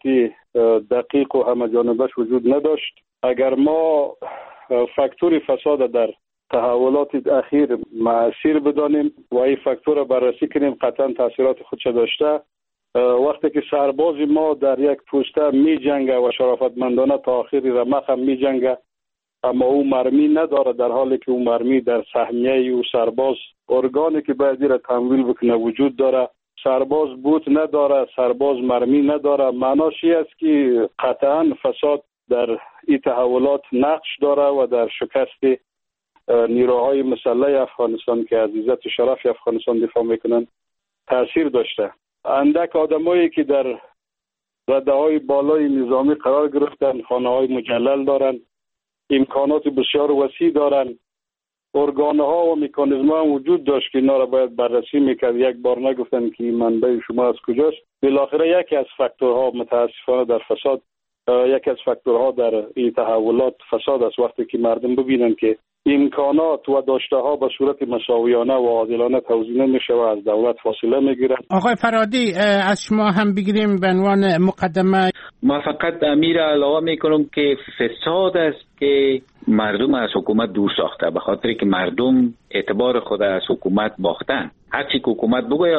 دقیق و همه جانبش وجود نداشت. اگر ما فاکتور فساد در تحولات اخیر مؤثر بدانیم و این فاکتور را بررسی کنیم، قطعا تاثیرات خودش داشته. وقتی که سرباز ما در یک پوسته می جنگه و شرافتمندانه تا آخری رمق هم می جنگه، اما او مرمی نداره، در حالی که او مرمی در سهمیه او سرباز ارگانی که باید را تمویل بکنه وجود داره. سرباز بوت نداره، سرباز مرمی نداره. معناش این است که قطعا فساد در این تحولات نقش داره و در شکست نیروهای مسلح افغانستان که از عزت و شرف افغانستان دفاع میکنن تاثیر داشته. اندک آدمایی که در رده‌های بالای نظامی قرار گرفتن، خانه‌های مجلل دارن، امکانات بسیار وسیع دارن، ارگان‌ها و مکانیزم‌ها وجود داشت که اینا را باید بررسی میکرد. یک بار نگفتن که منبع شما از کجاست. بالاخره یکی از فاکتورها متاسفانه در فساد، یکی از فاکتورها در این تحولات فساد است. وقتی که مردم ببینن که امکانات و داشته ها به صورت مساویانه و عادلانه توزیع نمیشه و از دولت فاصله میگیرن. آقای فرهادی، از شما هم بگیریم به عنوان مقدمه. ما فقط امیر علاوه میکنم که فساد است که مردم از حکومت دور ساخته، به خاطر که مردم اعتبار خود از حکومت باختن. هرچی که حکومت بگه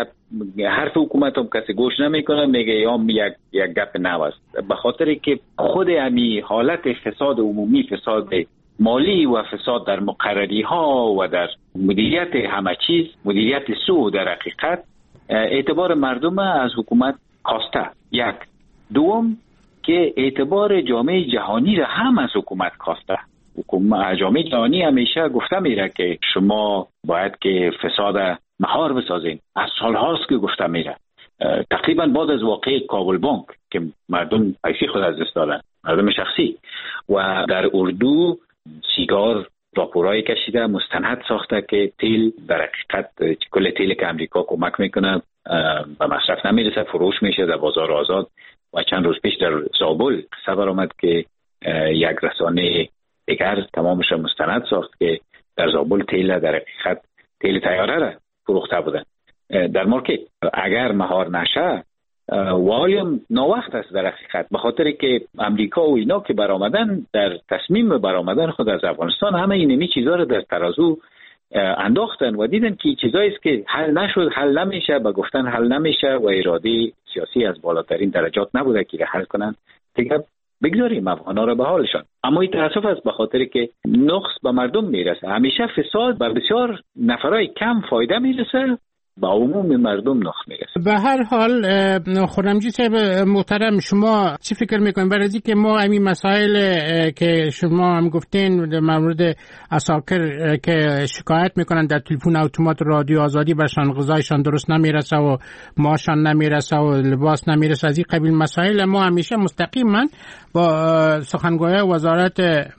حرف حکومت هم کسی گوش نمیکنه، میگه یا یک گپ نو است. به خاطر که خود امی حالت فساد عمومی، فساد مالی و فساد در مقرری ها و در مدیریت همه چیز، مدیریت سو در حقیقت اعتبار مردم از حکومت کاسته. یک. دوم که اعتبار جامعه جهانی را هم از حکومت کاسته. جامعه جهانی همیشه گفته میره که شما باید که فساد مهار بسازین. از سال هاست که گفته میره. تقریبا بعد از واقعه کابل بانک که مردم پیسی خود از دست دادن، مردم شخصی، و در اردو سیگار راپورای کشیده، مستند ساخته که تیل در حقیقت کل تیل که امریکا کمک میکنه به مصرف نمیرسه، فروش میشه در بازار آزاد. و چند روز پیش در زابل قصه برآمد که یک رسانه دیگر تمامش مستند ساخت که در زابل تیل در حقیقت تیل طیاره را فروخته بودن در مارکت. اگر مهار نشه والیم ناوقت است در حقیقت، به خاطر که امریکا و اینا که برآمدن در تصمیم برآمدن خود از افغانستان همه اینمی چیزا رو در ترازو انداختن و دیدن که چیزایی است که حل نشد، حل نمیشه، با گفتن حل نمیشه و اراده سیاسی از بالاترین درجات نبوده که حل کنن، دیگه بگذاریم افغانا رو به حالشان. اما این تاسف است به خاطر که نقص به مردم میرسه. همیشه فساد بر بسیار نفرای کم فایده میرسه، با عموم مردم نقص میرسه. به هر حال خرمجی صاحب محترم، شما چی فکر میکنید برای اینکه ما همین مسائل که شما هم گفتین در مورد عساکر که شکایت میکنن در تلفن اتومات رادیو آزادی برشان غذایشان درست نمیرسه و ماشان نمیرسه و لباس نمیرسه، از این قبیل مسائل ما همیشه مستقیما با سخنگوی وزارت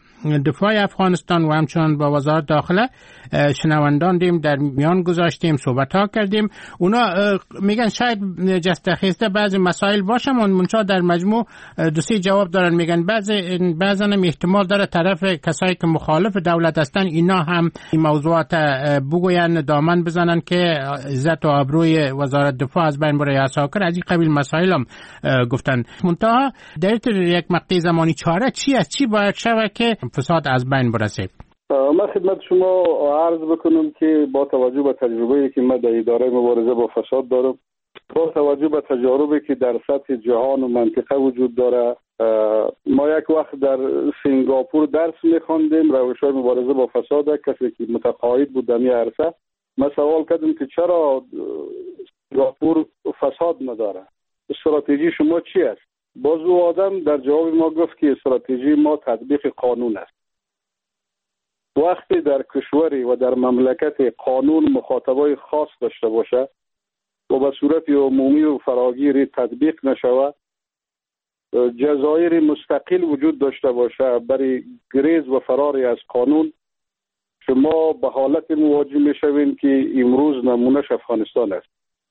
دفاع افغانستان و همچنان با وزارت داخله شنوندان دیم در میان گذاشتیم، صحبت ها کردیم. اونا میگن شاید جسته خیسته بعضی مسائل باشه، منتها در مجموع دو سه جواب دارن. میگن بعضا هم احتمال داره طرف کسایی که مخالف دولت هستن اینا هم این موضوعات بگوین، دامن بزنن که عزت و آبروی وزارت دفاع از بین بره. عساکر از این قبیل مسائل هم گفتن. منتها در یک مقطع زمانی چاره چی است؟ چی باید شود که فساد از بین برسه؟ من خدمت شما عرض بکنم که با توجه به تجربه‌ای که من در اداره مبارزه با فساد دارم، با توجه به تجاربی که در سطح جهان و منطقه وجود داره، ما یک وقت در سنگاپور درس می‌خواندیم روش‌های مبارزه با فساد. کسی که متقاعد بود در این عرصه، من سوال کردم که چرا سنگاپور فساد نداره، استراتژی شما چی است؟ باز او آدم در جواب ما گفت که استراتژی ما تطبیق قانون است. وقتی در کشوری و در مملکت قانون مخاطبای خاص داشته باشه و به صورت عمومی و فراگیر تطبیق نشوه، جزایر مستقل وجود داشته باشه برای گریز و فراری از قانون، شما به حالت مواجه میشوین که امروز نمونهش افغانستان است.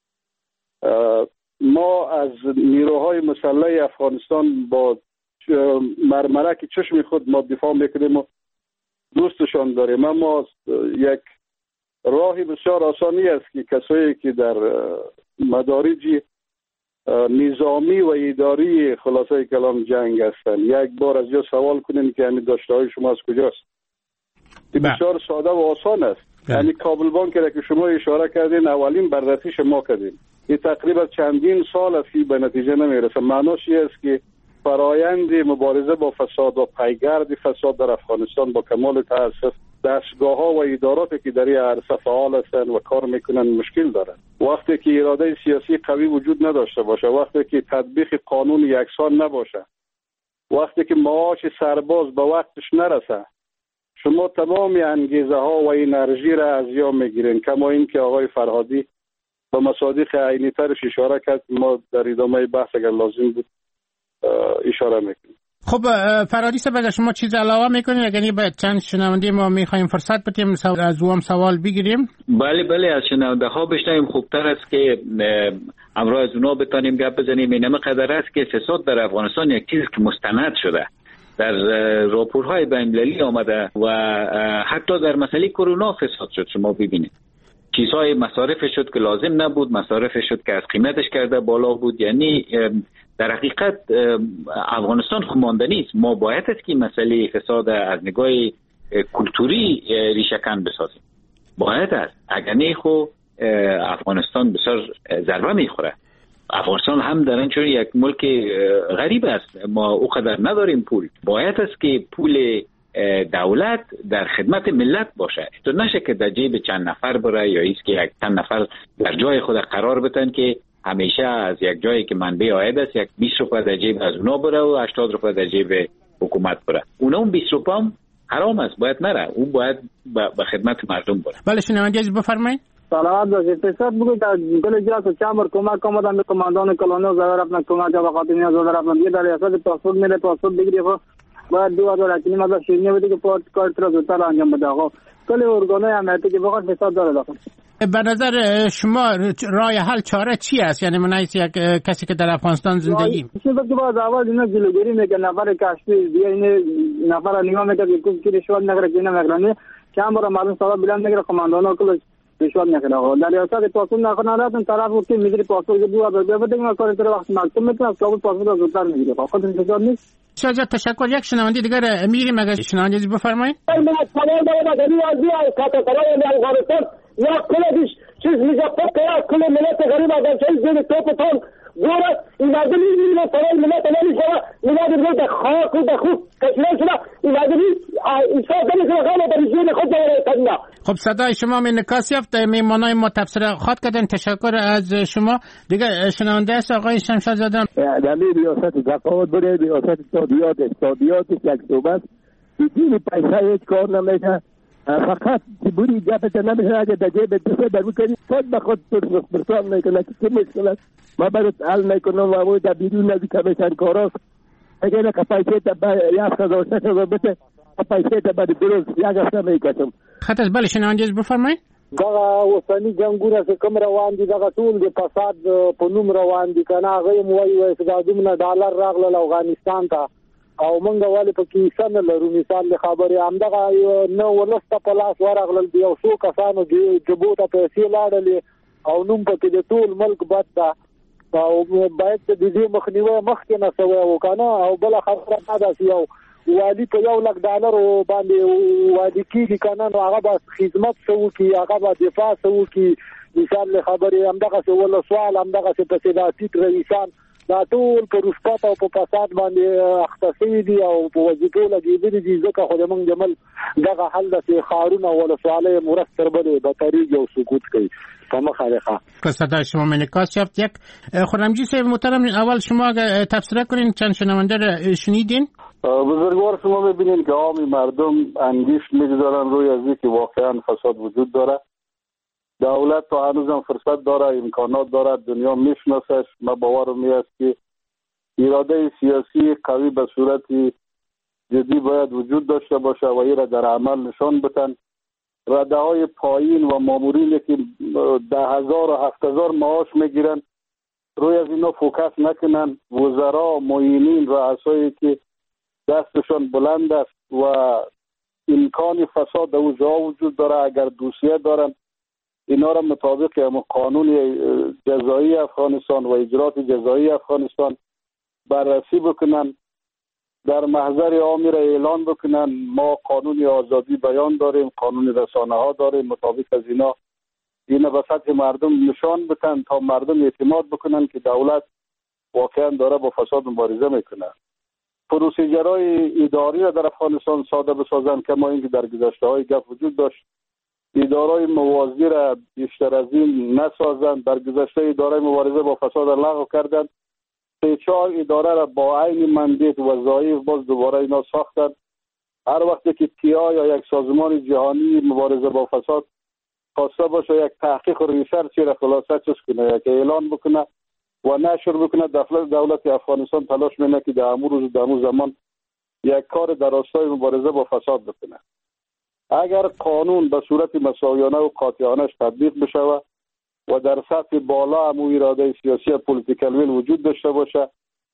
ما از نیروهای مسلح افغانستان با مرمرک چشم خود ما دفاع میکنیم و دوستشان داریم. اما یک راهی بسیار آسانی است که کسایی که در مدارج نظامی و اداری خلاصه کلام جنگ هستند، یک بار از جا سوال کنین که همین داشته های شما از کجاست. بسیار ساده و آسان است. یعنی کابل بانک که شما اشاره کردین اولین بررسی شما کردین، این تقریبا چندین سال است که به نتیجه نمیرسه. معناش این است که فرایند مبارزه با فساد و پیگرد فساد در افغانستان با کمال تأسف دستگاه ها و اداراتی که در این عرصه فعال هستند و کار میکنن مشکل دارن. وقتی که اراده سیاسی قوی وجود نداشته باشه، وقتی که تطبیق قانون یکسان نباشه، وقتی که معاش سرباز به وقتش نرسه، شما تمام انگیزه ها و انرژی را از یا میگیرین. کما این که آقای فرهادی با مصادیق عینی ترش اشاره کرد، ما در ادامه بحث اگر لازم بود اشاره میکنیم. خب فرهادی صاحب اگر شما چیز علاوه میکنید، یعنی به چند شنونده ما میخوایم فرصت بدیم از اون سوال بگیریم. بله از شنونده ها بشنویم، خوبتر است که امروز از اونا بتانیم گپ بزنیم. اینم قدر است که فساد در افغانستان یک چیز که مستند شده، در راپورهای بین‌المللی آمده و حتی در مسئله کرونا فساد شد. شما ببینید چیزهای مصارف شد که لازم نبود، مصارف شد که از قیمتش کرده بالا بود. یعنی در حقیقت افغانستان خمانده نیست. ما باید است که مسئله فساد از نگاه کلتوری ریشه‌کن بسازیم. باید است، اگر نه خو افغانستان بسیار ضربه میخوره. افغانستان هم در اینجور یک ملک غریب است، ما او قدر نداریم پول. باید است که پول دولت در خدمت ملت باشه، تو نشه که در جیب چند نفر بره یا ایست که یک چند نفر در جای خود قرار بتن که همیشه از یک جایی که منبع عاید است یک 20 روپیه در جیب از اونا بره و 80 روپیه در جیب حکومت بره. اونا اون 20 روپیه هم حرام است، باید نره، اون باید به خدمت مردم بره. بله شنونده عزیز بفرمایید. سلامت باشید. فساد بگو در دل جاس چامر کمک آمدن به کماندان کلونی زدار اپنا کمک جا بخاطر نیاز زدار اپنا دیگه در ریاست پاسپورت میره، پاسپورت بگیری خب باید 2018 مطلب شیرینی بده که پارت کارت را زودتر انجام بده. خب کلی ارگانای امنیتی که فقط فساد داره داخل. به نظر شما راه حل چاره چی است؟ یعنی من یک کسی که در افغانستان زندگی چیزی که باید اول اینا جلوگیری میکنه، نفر کشفی دیگه این نفر نگاه میکنه که رشوت نگیره که نمیگیره، چند بار معلوم سوال بلند نگیره کماندانا کل رشوت نگیره. در ریاست پاسپورت نکنه اون طرف وقتی میگیره پاسپورت 2000 بده ما کار در وقت مکتوب میتونه کابل پاسپورت زودتر میگیره. خود فساد نیست. شاید تشکر. یک شنونده دیگر میریم اگر شنونده عزیز بفرمایید. یا کلش چیز میگه فقط کل ملت غریب آدم چیز دیگه توپتون گوره این مردمی میره برای ملت نمیشه میاد میگه خاک و بخو کشور شده این مردمی ایسا دلی که خاله در جون خود داره تدنا. خب صدای شما من نکاس یافت. میمانای ما تبصره خواد کردن. تشکر از شما. دیگه شنونده است آقای شمشاد زاده. در ریاست زکات بره، ریاست اقتصادیات یک صحبت بدون پیسه هیچ کار نمیشه. فقط بوری جابت نمیشه اگه در جیب دسته در بکنی خود به خود برسان میکنه که مشکل ما برات حل میکنم و او در بیرون نزدیک کمیشن کاراست. اگه نه پیسه تا به 1000 6000 بده پیسه تا به درست یک هفته میکشم. خط از بله شنونده بفرمایید. دغه وسنی جنگونه چې کوم روان دي دغه ټول د فساد په نوم روان دي کنه هغه موایي چې دا دومره ډالر راغله افغانستان ته او مونږ والي پکې سن لرو. مثال له خبرې همدغه نو ولسته په لاس ورغلل دی او څو کسانو جبو ته پیسې لاړلې او نوم پکې د ټول ملک بد ده او باید د دې مخنیوي مخکې نه سوی وکنه. او بل خبره ده چې یو والي په $1,00,000 باندې وادي کیږي کنه نو هغه به خدمت سوي کی هغه به دفاع سوي کی. مثال له خبرې همدغه څه ول سوال همدغه څه په سیاسي رئیسان دا ټول په رشوت او په فساد باندې اختصاصي دي او په وظیفو لګېدلي دي. ځکه خو د موږ جمل دغه حل د خارونه ول سواله مرستر بده به طریق او سکوت کوي په مخالفه. صدای شما منکاس یافت. یک خرمجی صاحب محترم اول شما اگر تفسیر کنین چند شنونده را شنیدین؟ بزرگوار شما میبینین که عام مردم اندیش میگذارن روی از اینکه واقعا فساد وجود داره. دولت تا هنوزم فرصت داره، امکانات داره، دنیا میشناسش. ما باورم میاد که اراده سیاسی قوی به صورت جدی باید وجود داشته باشه و این را در عمل نشان بدن. رده های پایین و مامورینی که 10,000 و 7,000 معاش میگیرن روی از اینا فوکس نکنن. وزرا، معینین، رؤسایی که دستشان بلند است و امکان فساد در اونجا وجود داره اگر دوسیه دارن اینا را مطابق قانون جزایی افغانستان و اجرات جزایی افغانستان بررسی بکنن، در محضر عامی را اعلان بکنن. ما قانون آزادی بیان داریم، قانون رسانه ها داریم، مطابق از اینا به سطح مردم نشان بدن تا مردم اعتماد بکنن که دولت واقعا داره با فساد مبارزه میکنه. پروسیجرهای اداری را در افغانستان ساده بسازن که ما اینکه در گذشته های گپ وجود داشت. ادارای موازی را بیشتر از این نسازن. در گذشته اداره مبارزه با فساد را لغو کردن. 3-4 اداره را با عین مندیت وظایف باز دوباره اینا ساختن. هر وقتی که تیا یا یک سازمان جهانی مبارزه با فساد خواسته باشه یک تحقیق و ریسرچ را خلاصه چیز کنه، یک اعلان بکنه و نشر بکنه، دولت افغانستان تلاش میکنه که در امور روز در امور زمان یک کار در راستای مبارزه با فساد بکنه. اگر قانون به صورت مساویانه و قاطعانه تطبیق بشه و در سطح بالا هم اراده سیاسی پولیتیکال ویل وجود داشته باشه،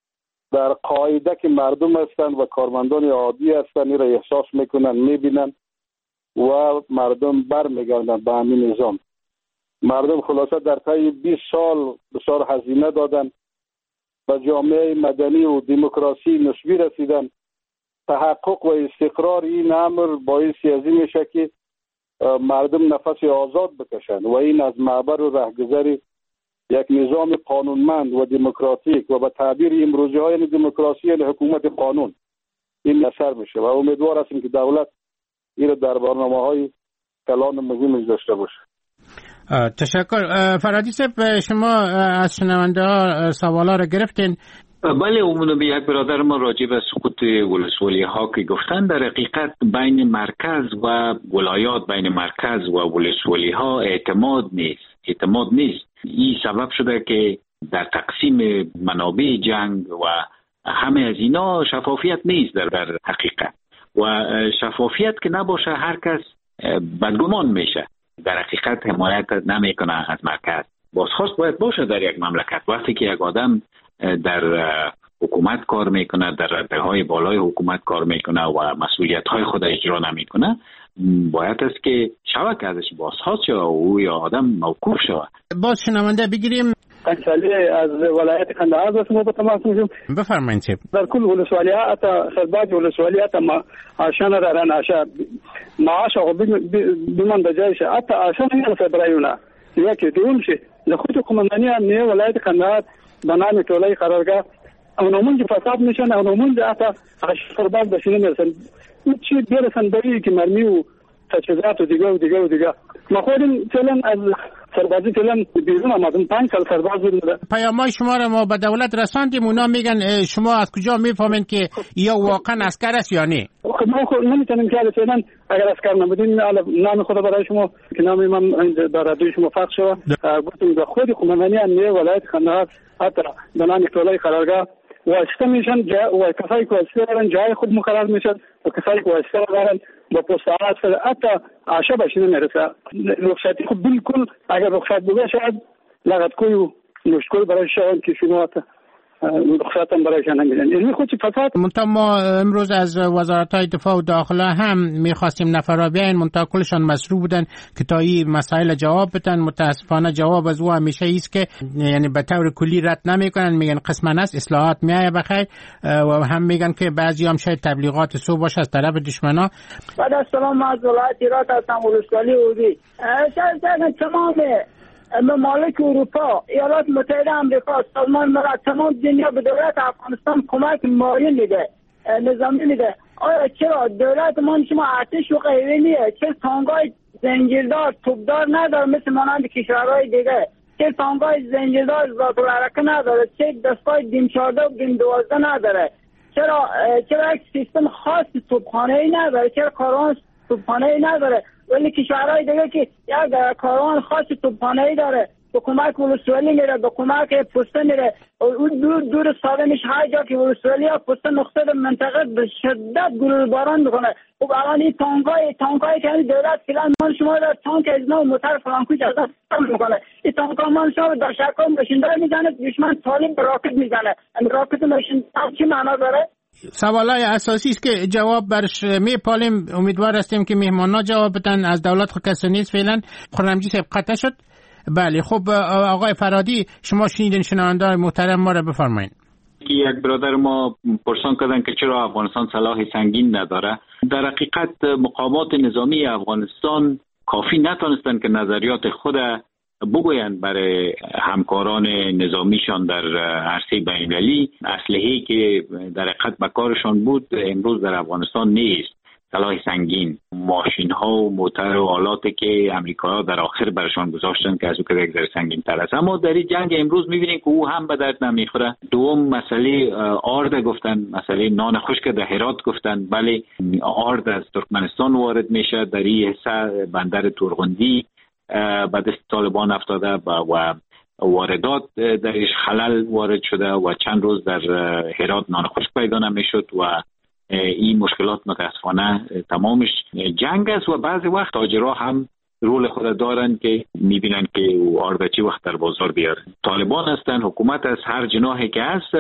در قاعده که مردم هستند و کارمندان عادی هستند این را احساس میکنن، میبینن و مردم برمیگردن به همین نظام. مردم خلاصه در طی 20 سال بسیار هزینه دادن به جامعه مدنی و دموکراسی نسبی رسیدن، تحقق و استقرار این امر باعثی از این میشه که مردم نفس آزاد بکشند و این از معبر و رهگذر یک نظام قانونمند و دموکراتیک و به تعبیر امروزی های دموکراسی یعنی حکومت قانون این اثر میشه و امیدوار هستیم که دولت این در برنامه‌های کلان مهمش داشته باشه. تشکر. فرادی صاحب، شما از شنونده ها سوالا را گرفتین. بله، عموما یک برادر ما راجع به سقوط ولسوالی ها که گفتن، در حقیقت بین مرکز و ولایات، بین مرکز و ولسوالی ها اعتماد نیست. این سبب شده که در تقسیم منابع جنگ و همه از اینا شفافیت نیست در حقیقت و شفافیت که نباشه هر کس بدگمان میشه، در حقیقت حمایت نمیکنه از مرکز. بازخواست باید باشه در یک مملکت. وقتی که یک آدم در حکومت کار میکنه، در رده‌های بالای حکومت کار میکنه و مسئولیت‌های خود اجرا نمیکنه، باید است که شبکه ازش بازخواست شود و او یا آدم موقوف شود. باز شنونده بگیریم. انشالله از ولایت قندهار به شما تماس میشم. بفرمایید. در کل ولسوالی ها تا سرباز ولسوالی ها ما آشان دارن، آشان معاش او بمان بجایش حتی آشان نه برایونا یکی دوم شي لخوت قومندانی نه ولایت قندهار بنام ټولای قرارگاه او نمون چې فساد نشن او نمون د اته سرباز بشینه مرسن چې ډیر سندري کې مرمي او تجهیزات و دیگه ما خودم فعلا از سربازی فعلا بیرون آمدم، 5 سال سرباز بودم. پیامای شما را ما به دولت رساندیم، اونا میگن شما از کجا میفهمین که یا واقعا عسکر است یا نه؟ ما نمیتونیم که فعلا اگر عسکر نبودیم نام خود برای شما که نام من در رادیو شما پخش شد، گفتم به خود قومندانی نه ولایت قندهار حتی به نام ټولای قرارگاه واسطه میشن و کسایی که واسطه دارن جای خود مقرر میشن و کسایی که واسطه دارن با پستانات حتی عاشا بشینه میرسه. رخصتی خود بالکل اگر رخصت بوده شاید لغت کوی مشکل برای شاید که شما رخصت هم برایشان نمیدن. این خود فساد. منتها ما امروز از وزارت‌های دفاع و داخله هم میخواستیم نفرا بیاین، منتها کلشان مصروف بودن که تا این مسائل جواب بدن. متاسفانه جواب از او همیشه ایست که یعنی به طور کلی رد نمیکنن، میگن قسماً است اصلاحات میایه بخیر و هم میگن که بعضی هم شاید تبلیغات سو باشه از طرف دشمنا. بعد از سلام از ولایت ایران هستم، ولسوالی اودی. شاید تمام ممالک اروپا، ایالات متحده آمریکا، سازمان ملل، تمام دنیا به دولت افغانستان کمک مالی میده، نظامی میده. آیا چرا دولت ما شما ارتش و قوی نیه؟ چه تانگای زنجیردار توپدار نداره مثل مانند کشورهای دیگه؟ چه تانگای زنجیردار ذات الحرکه نداره؟ چه دستگاه دیم 14 و دیم 12 نداره؟ چرا یک سیستم خاص توپخانه‌ای نداره؟ چرا کاروان توپخانه‌ای نداره؟ ولی کشورهای دیگه که یک کاروان خاص توپخانه‌ای داره، به کمک ولسوالی میره، به کمک پسته میره. اون دور سالمش هر جا که ولسوالی ها پسته نقطه در منطقه به شدت گلوله باران میکنه. خب الان این تانکای که دولت فعلا مان شما در تانک از نو موتر فرانکوش از دست میکنه. این تانکا مان شما در شکم ماشیندار میزنه، دشمن طالب به راکت میزنه. این راکت ماشیندار چی معنا داره؟ سوالای اساسی است که جواب برش میپالیم. امیدوار هستیم که مهمانا جواب بدن. از دولت خود کسی نیست فعلا. خرمجی صاحب قطع شد. بله خب آقای فرادی شما شنیدین شنونده محترم ما را بفرمایید. یک برادر ما پرسان کردن که چرا افغانستان سلاح سنگین نداره. در حقیقت مقامات نظامی افغانستان کافی نتونستن که نظریات خود بگویند برای همکاران نظامیشان در عرصه بین‌المللی. اسلحه‌ای که در حقیقت به کارشان بود امروز در افغانستان نیست. سلاح سنگین، ماشین ها و موتر و آلاتی که امریکا در آخر برشان گذاشتن که از او که یک ذره سنگین تر است. اما در این جنگ امروز میبینیم که او هم به درد نمیخوره. دوم مسئله آرد گفتن، مسئله نان خشک در هرات گفتن. بله آرد از ترکمنستان وارد میشه، در این حصه بندر تورغندی به دست طالبان افتاده و واردات درش خلل وارد شده و چند روز در هرات نان خشک پیدا نمیشد و این مشکلات متاسفانه تمامش جنگ است. و بعضی وقت تاجرها هم رول خود دارن که میبینن که آردچی وقت در بازار بیاره. طالبان هستن، حکومت از هر جناحی که هست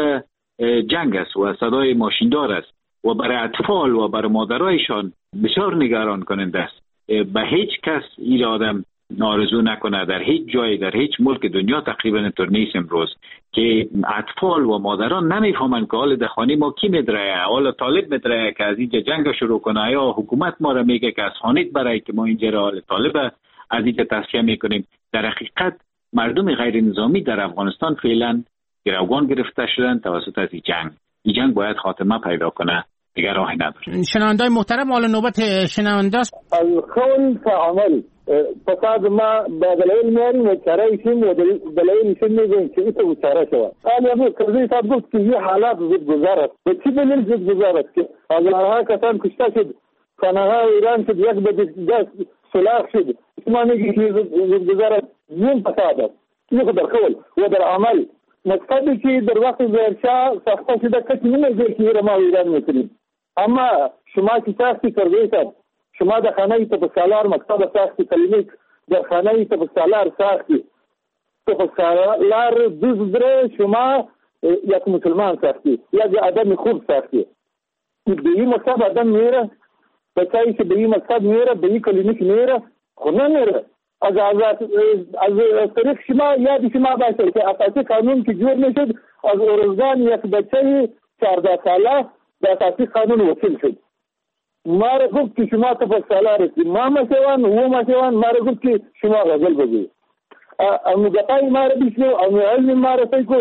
جنگ است و صدای ماشیندار است و برای اطفال و برای مادرایشان بسیار نگران کننده است. به هیچ کس این آدم آرزو نکنه. در هیچ جای در هیچ ملک دنیا تقریبا اینطور نیست امروز که اطفال و مادران نمیفهمن که حال در خانه ما کی میدره، حال طالب میدره که از اینجا جنگ شروع کنه، یا حکومت ما را میگه که از خانیت برای که ما اینجا حال طالب از اینجا تصفیه میکنیم. در حقیقت مردم غیر نظامی در افغانستان فعلا گروگان گرفته شدن توسط از این جنگ باید خاتمه پیدا کنه، دیگر راهی نداره. شنوندای محترم، حالا نوبت شنونده است. القول فعمل فساد ما بدلایل میاریم و چرایشیم و دلایلشیم میگویم که ایتو چاره شود. آلی ابو کرزی صاحب گفت که یه حالات زود گذار است. به چی دلیل زود گذار است که هزارها کسان کشته شد، خانه‌ها ایران شد، یک به دست سلاح شد. شما میگی که زود گذار است. این فساد است. این خود در قول و در عمل مقصدی که در وقت زهرشاه ساخته شده کسی نمیگه که ایران ما ایران میکنیم. اما شما که ساختی کرزی صاحب، شما در خانه تفسالار مکتب ساختی، کلینیک در خانه تفسالار ساختی، تفسالار دوزدره شما یک مسلمان ساختی، یک آدم خوب ساختی. به این مکتب آدم میره، بچه‌ای که به این مکتب میره، به این کلینیک میره، خونه میره. از طریق شما یاد شما باشه که اساسی قانون که جور میشد، از ارزگان یک بچه 14 ساله به اساسی قانون وکیل شد. ما را گفت که شما تفسالار هستی، ما مشوان و مشوان ما را گفت که شما غزل بگوی. اما گپای ما را بیشنو، اما علم ما را سیکو،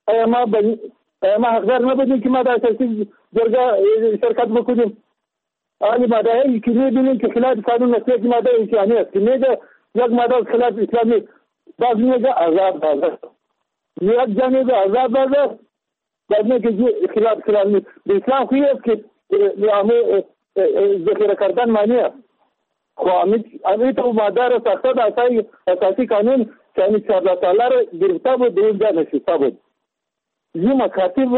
ما حقدار نبودیم که ما در اساسی جرگه شرکت بکنیم. آلی مادهی که میبینیم که خلاف قانون نسیت ماده اسلامی است که میگه یک ماده خلاف اسلامی، باز میگه آزاد بازه، یک جا میگه آزاد بازه، باز میگه خلاف اسلامی. به اسلام خویی است که ذخیره کردن معنی است. خب امی تو ماده را ساخته در اساسی قانون که امی 14 ساله را گرفته بود به اونجا نشسته بود. یه مکاتب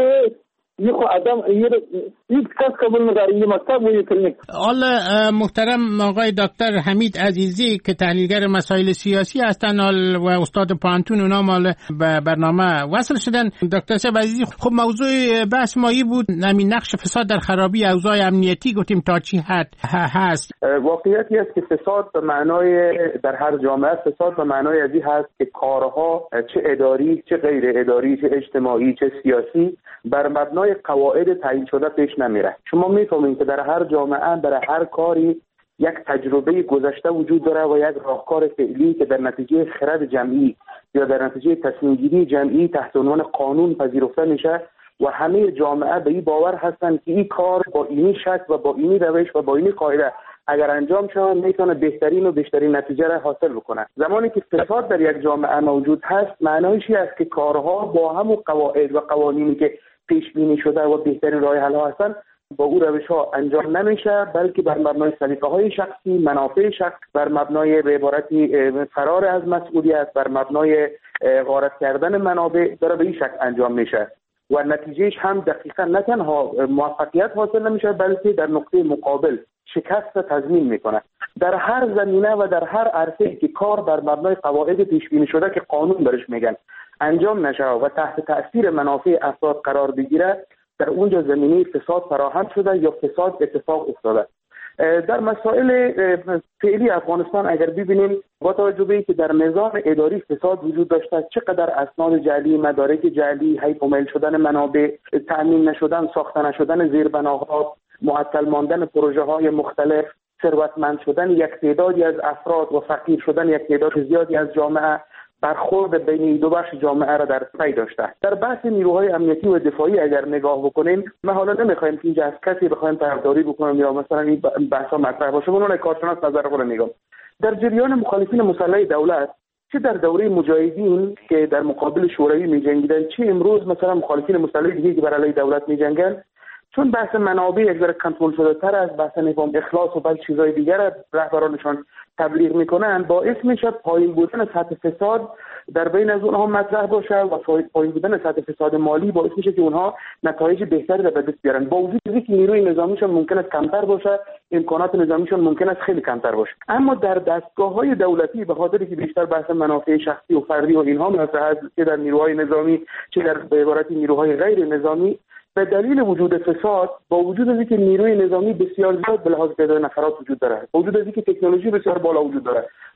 یه خو آدم هیچ کس قبول نداره، یه مکتب و یه کلینیک. حالا محترم آقای دکتر حمید عزیزی که تحلیلگر مسائل سیاسی هستن و استاد پانتون اونا مال به برنامه وصل شدن. دکتر صاحب عزیزی، خب موضوع بحث مایی بود همین نقش فساد در خرابی اوضاع امنیتی، گفتیم تا چی حد هست. واقعیتی است که فساد به معنای در هر جامعه فساد به معنای ازی هست که کارها چه اداری چه غیر اداری چه اجتماعی چه سیاسی بر مبنای قواعد تعیین شده پیش نمیره. شما میفهمید که در هر جامعه برای هر کاری یک تجربه گذشته وجود داره و یک راهکار فعلی که در نتیجه خرد جمعی یا در نتیجه تصمیم گیری جمعی تحت عنوان قانون پذیرفته میشه و همه جامعه به این باور هستند که این کار با اینی شکل و با اینی روش و با اینی قاعده اگر انجام شود میتونه بهترین و بیشترین نتیجه را حاصل بکنه. زمانی که فساد در یک جامعه موجود هست معنیش این است که کارها با همون قواعد و قوانینی که پیش بینی شده و بهترین راه حل ها هستن با او روش ها انجام نمیشه، بلکه بر مبنای سلیقه های شخصی، منافع شخص، بر مبنای به عبارتی فرار از مسئولیت، بر مبنای غارت کردن منابع داره به این شکل انجام میشه و نتیجهش هم دقیقا نه تنها موفقیت حاصل نمیشه بلکه در نقطه مقابل شکست تضمین میکنه. در هر زمینه و در هر عرصه‌ای که کار بر مبنای قواعد پیش بینی شده که قانون برش میگن انجام نشه و تحت تأثیر منافع افراد قرار بگیره، در اونجا زمینه فساد فراهم شده یا فساد اتفاق افتاده. در مسائل فعلی افغانستان اگر ببینیم با توجه به اینکه در نظام اداری فساد وجود داشته، چقدر اسناد جعلی، مدارک جعلی، حیف و میل شدن منابع، تأمین نشدن، ساخته نشدن زیربناها، معطل ماندن پروژه های مختلف، ثروتمند شدن یک تعدادی از افراد و فقیر شدن یک تعداد زیادی از جامعه، برخورد بین دو بخش جامعه را در پی داشته. در بحث نیروهای امنیتی و دفاعی اگر نگاه بکنیم، ما حالا نمیخوایم که اینجا از کسی بخوایم طرفداری بکنیم یا مثلا این بحثا مطرح باشه، اون کارشناس نظر خود نگاه. در جریان مخالفین مسلح دولت، چه در دوره مجاهدین که در مقابل شوروی می‌جنگیدن، چه امروز مثلا مخالفین مسلح دیگه که بر علیه دولت می‌جنگن، چون بحث منابع یک ذره کنترل شده تر از بحث نظام اخلاص و بعضی چیزای دیگر رهبرانشان تبلیغ میکنن، باعث میشه پایین بودن سطح فساد در بین از اونها مطرح باشه و پایین بودن سطح فساد مالی باعث میشه که اونها نتایج بهتری را به دست بیارن، با وجود اینکه نیروی نظامیشون ممکن است کمتر باشه، امکانات نظامیشون ممکن است خیلی کمتر باشه. اما در دستگاه‌های دولتی به خاطر که بیشتر بحث منافع شخصی و فردی و اینها مطرح است، چه در نیروهای نظامی چه در به عبارت نیروهای غیر نظامی، به دلیل وجود فساد، با وجود از اینکه نیروی نظامی بسیار زیاد به لحاظ تعداد نفرات وجود داره، با وجود از اینکه تکنولوژی بسیار بالا وجود داره،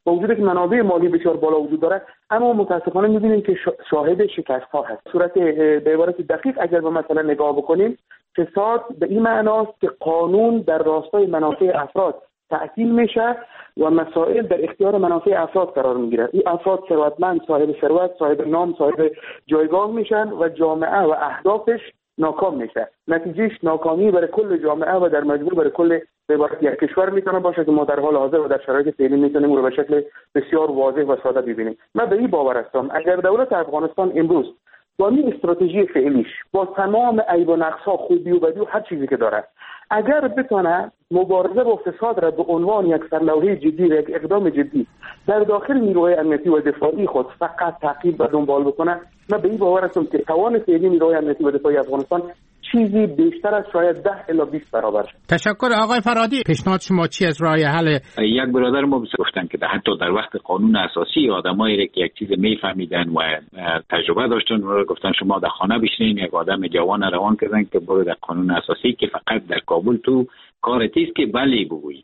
با وجودی که منابع مالی بسیار بالا وجود داره، اما متاسفانه می‌بینیم که شاهد شکست‌ها هست. صورت به عبارت دقیق اگر به مثلا نگاه بکنیم، فساد به این معناست که قانون در راستای منافع افراد تعطیل میشه و مسائل در اختیار منافع افراد قرار میگیره. این افراد ثروتمند، صاحب ثروت، صاحب نام، صاحب جایگاه میشن و جامعه و اهدافش ناکام میشه. نتیجهش ناکامی برای کل جامعه و در مجموع برای کل به عبارت یک کشور میتونه باشه که ما در حال حاضر و در شرایط فعلی میتونیم اون رو به شکل بسیار واضح و ساده ببینیم. من به این باور هستم اگر دولت افغانستان امروز با این استراتژی فعلیش، با تمام عیب و نقص‌ها، خوبی و بدی و هر چیزی که داره، اگر بتونه مبارزه با فساد را به عنوان یک سرلوحه جدی و یک اقدام جدی در داخل نیروهای امنیتی و دفاعی خود فقط تعقیب و دنبال بکنه، من به این باور هستم که توان فعلی نیروهای امنیتی و دفاعی افغانستان چیزی بیشتر از شاید 10 الی 20 برابر شد. تشکر آقای فرهادی. پیشنهاد شما چی از راه حل؟ یک برادر ما گفتن که حتی در وقت قانون اساسی آدمایی که یک چیز میفهمیدن و تجربه داشتن رو گفتن شما در خانه بشینین، یک آدم جوان روان کردن که برو در قانون اساسی که فقط در کابل تو کار تیز که بله بگویی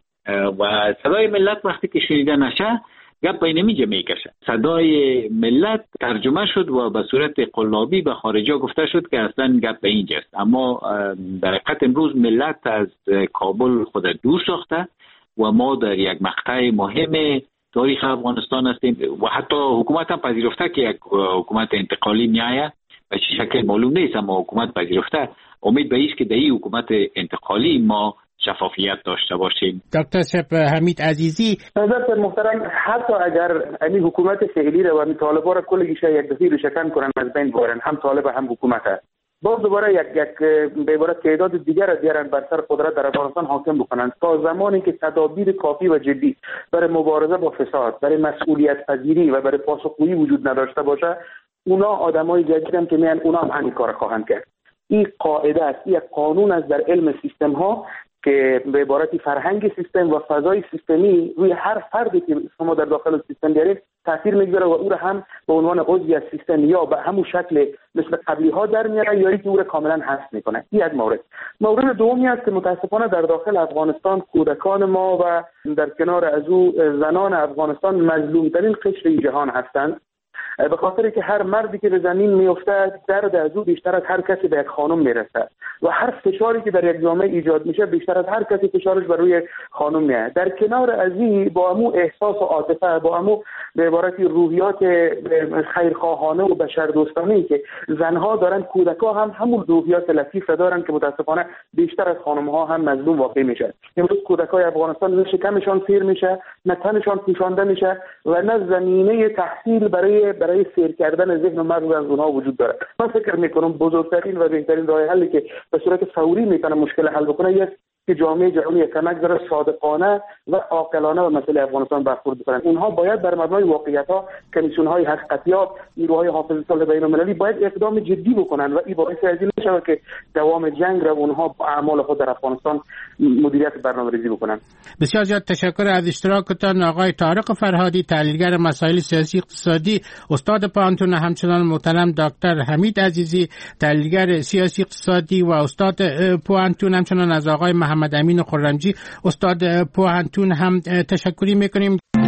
و صدای ملت وقتی که شنیده نشه گپ نمیجه میکشه. صدای ملت ترجمه شد و به صورت قلابی به خارجا گفته شد که اصلا گپ به اینجاست. اما در حقیقت امروز ملت از کابل خود دور ساخته و ما در یک مقطع مهم تاریخ افغانستان هستیم و حتی حکومت هم پذیرفته که یک حکومت انتقالی میایه و چه شکل معلوم نیست، اما حکومت پذیرفته. امید به ایست که در این حکومت انتقالی ما شفافیت داشته باشیم. دکتر شب حمید عزیزی، حضرت محترم، حتی اگر این حکومت فعلی رو و طالبان را کل گیشه یک دفعه روشن کنن از بین ببرن، هم طالب هم حکومت هست، باز دوباره یک به عبارت تعداد دیگر را بیارن بر سر قدرت در افغانستان حاکم بکنن تا زمانی که تدابیر کافی و جدی برای مبارزه با فساد، برای مسئولیت پذیری و برای پاسخگویی وجود نداشته باشه، اونا آدمای جدیدن که میان اونا هم همین کار خواهند کرد. این قاعده است، این قانون است در علم سیستم ها که به عبارتی فرهنگ سیستم و فضای سیستمی روی هر فردی که شما در داخل سیستم بیارید تاثیر میگذاره و او را هم به عنوان عضوی از سیستم یا به همون شکل مثل قبلی ها در میاره یا اینکه او را کاملا حذف میکنه. این یک مورد دومی است که متاسفانه در داخل افغانستان کودکان ما و در کنار از او زنان افغانستان مظلوم ترین قشر جهان هستند، به خاطر که هر مردی که به زمین میفته درد از او بیشتر از هر کسی به یک خانم میرسه و هر فشاری که در یک جامعه ایجاد میشه بیشتر از هر کسی فشارش بر روی خانم میاد. در کنار از این با امو احساس و عاطفه، با امو به عبارتی روحیات خیرخواهانه و بشردوستانه که زنها دارن، کودکا هم همون روحیات لطیف دارن که متاسفانه بیشتر از خانم‌ها هم مظلوم واقع میشه. امروز کودکای افغانستان نه شکمشان سیر میشه، نه تنشان پوشانده میشه و نه زمینه تحصیل برای سیر کردن ذهن و مغز از اونها وجود داره. من فکر میکنم بزرگترین و بهترین راه حلی که به صورت فوری میتونه مشکل حل بکنه یه که جامعه جهانی کمک داره صادقانه و عاقلانه به مسئله افغانستان برخورد کنند. اونها باید بر مبنای واقعیت‌ها، کمیسیون‌های حقیقتیاب، نیروهای حافظ صلح بین‌المللی باید اقدام جدی بکنن و این باعث از این نشه که دوام جنگ را اونها با اعمال خود در افغانستان مدیریت برنامه‌ریزی بکنن. بسیار زیاد تشکر از اشتراکتان آقای طارق فرهادی، تحلیلگر مسائل سیاسی اقتصادی، استاد پانتون، همچنان محترم دکتر حمید عزیزی، تحلیلگر سیاسی اقتصادی و استاد پانتون، همچنان از آقای محمد امین خرمجی، استاد پوهنتون هم تشکری میکنیم.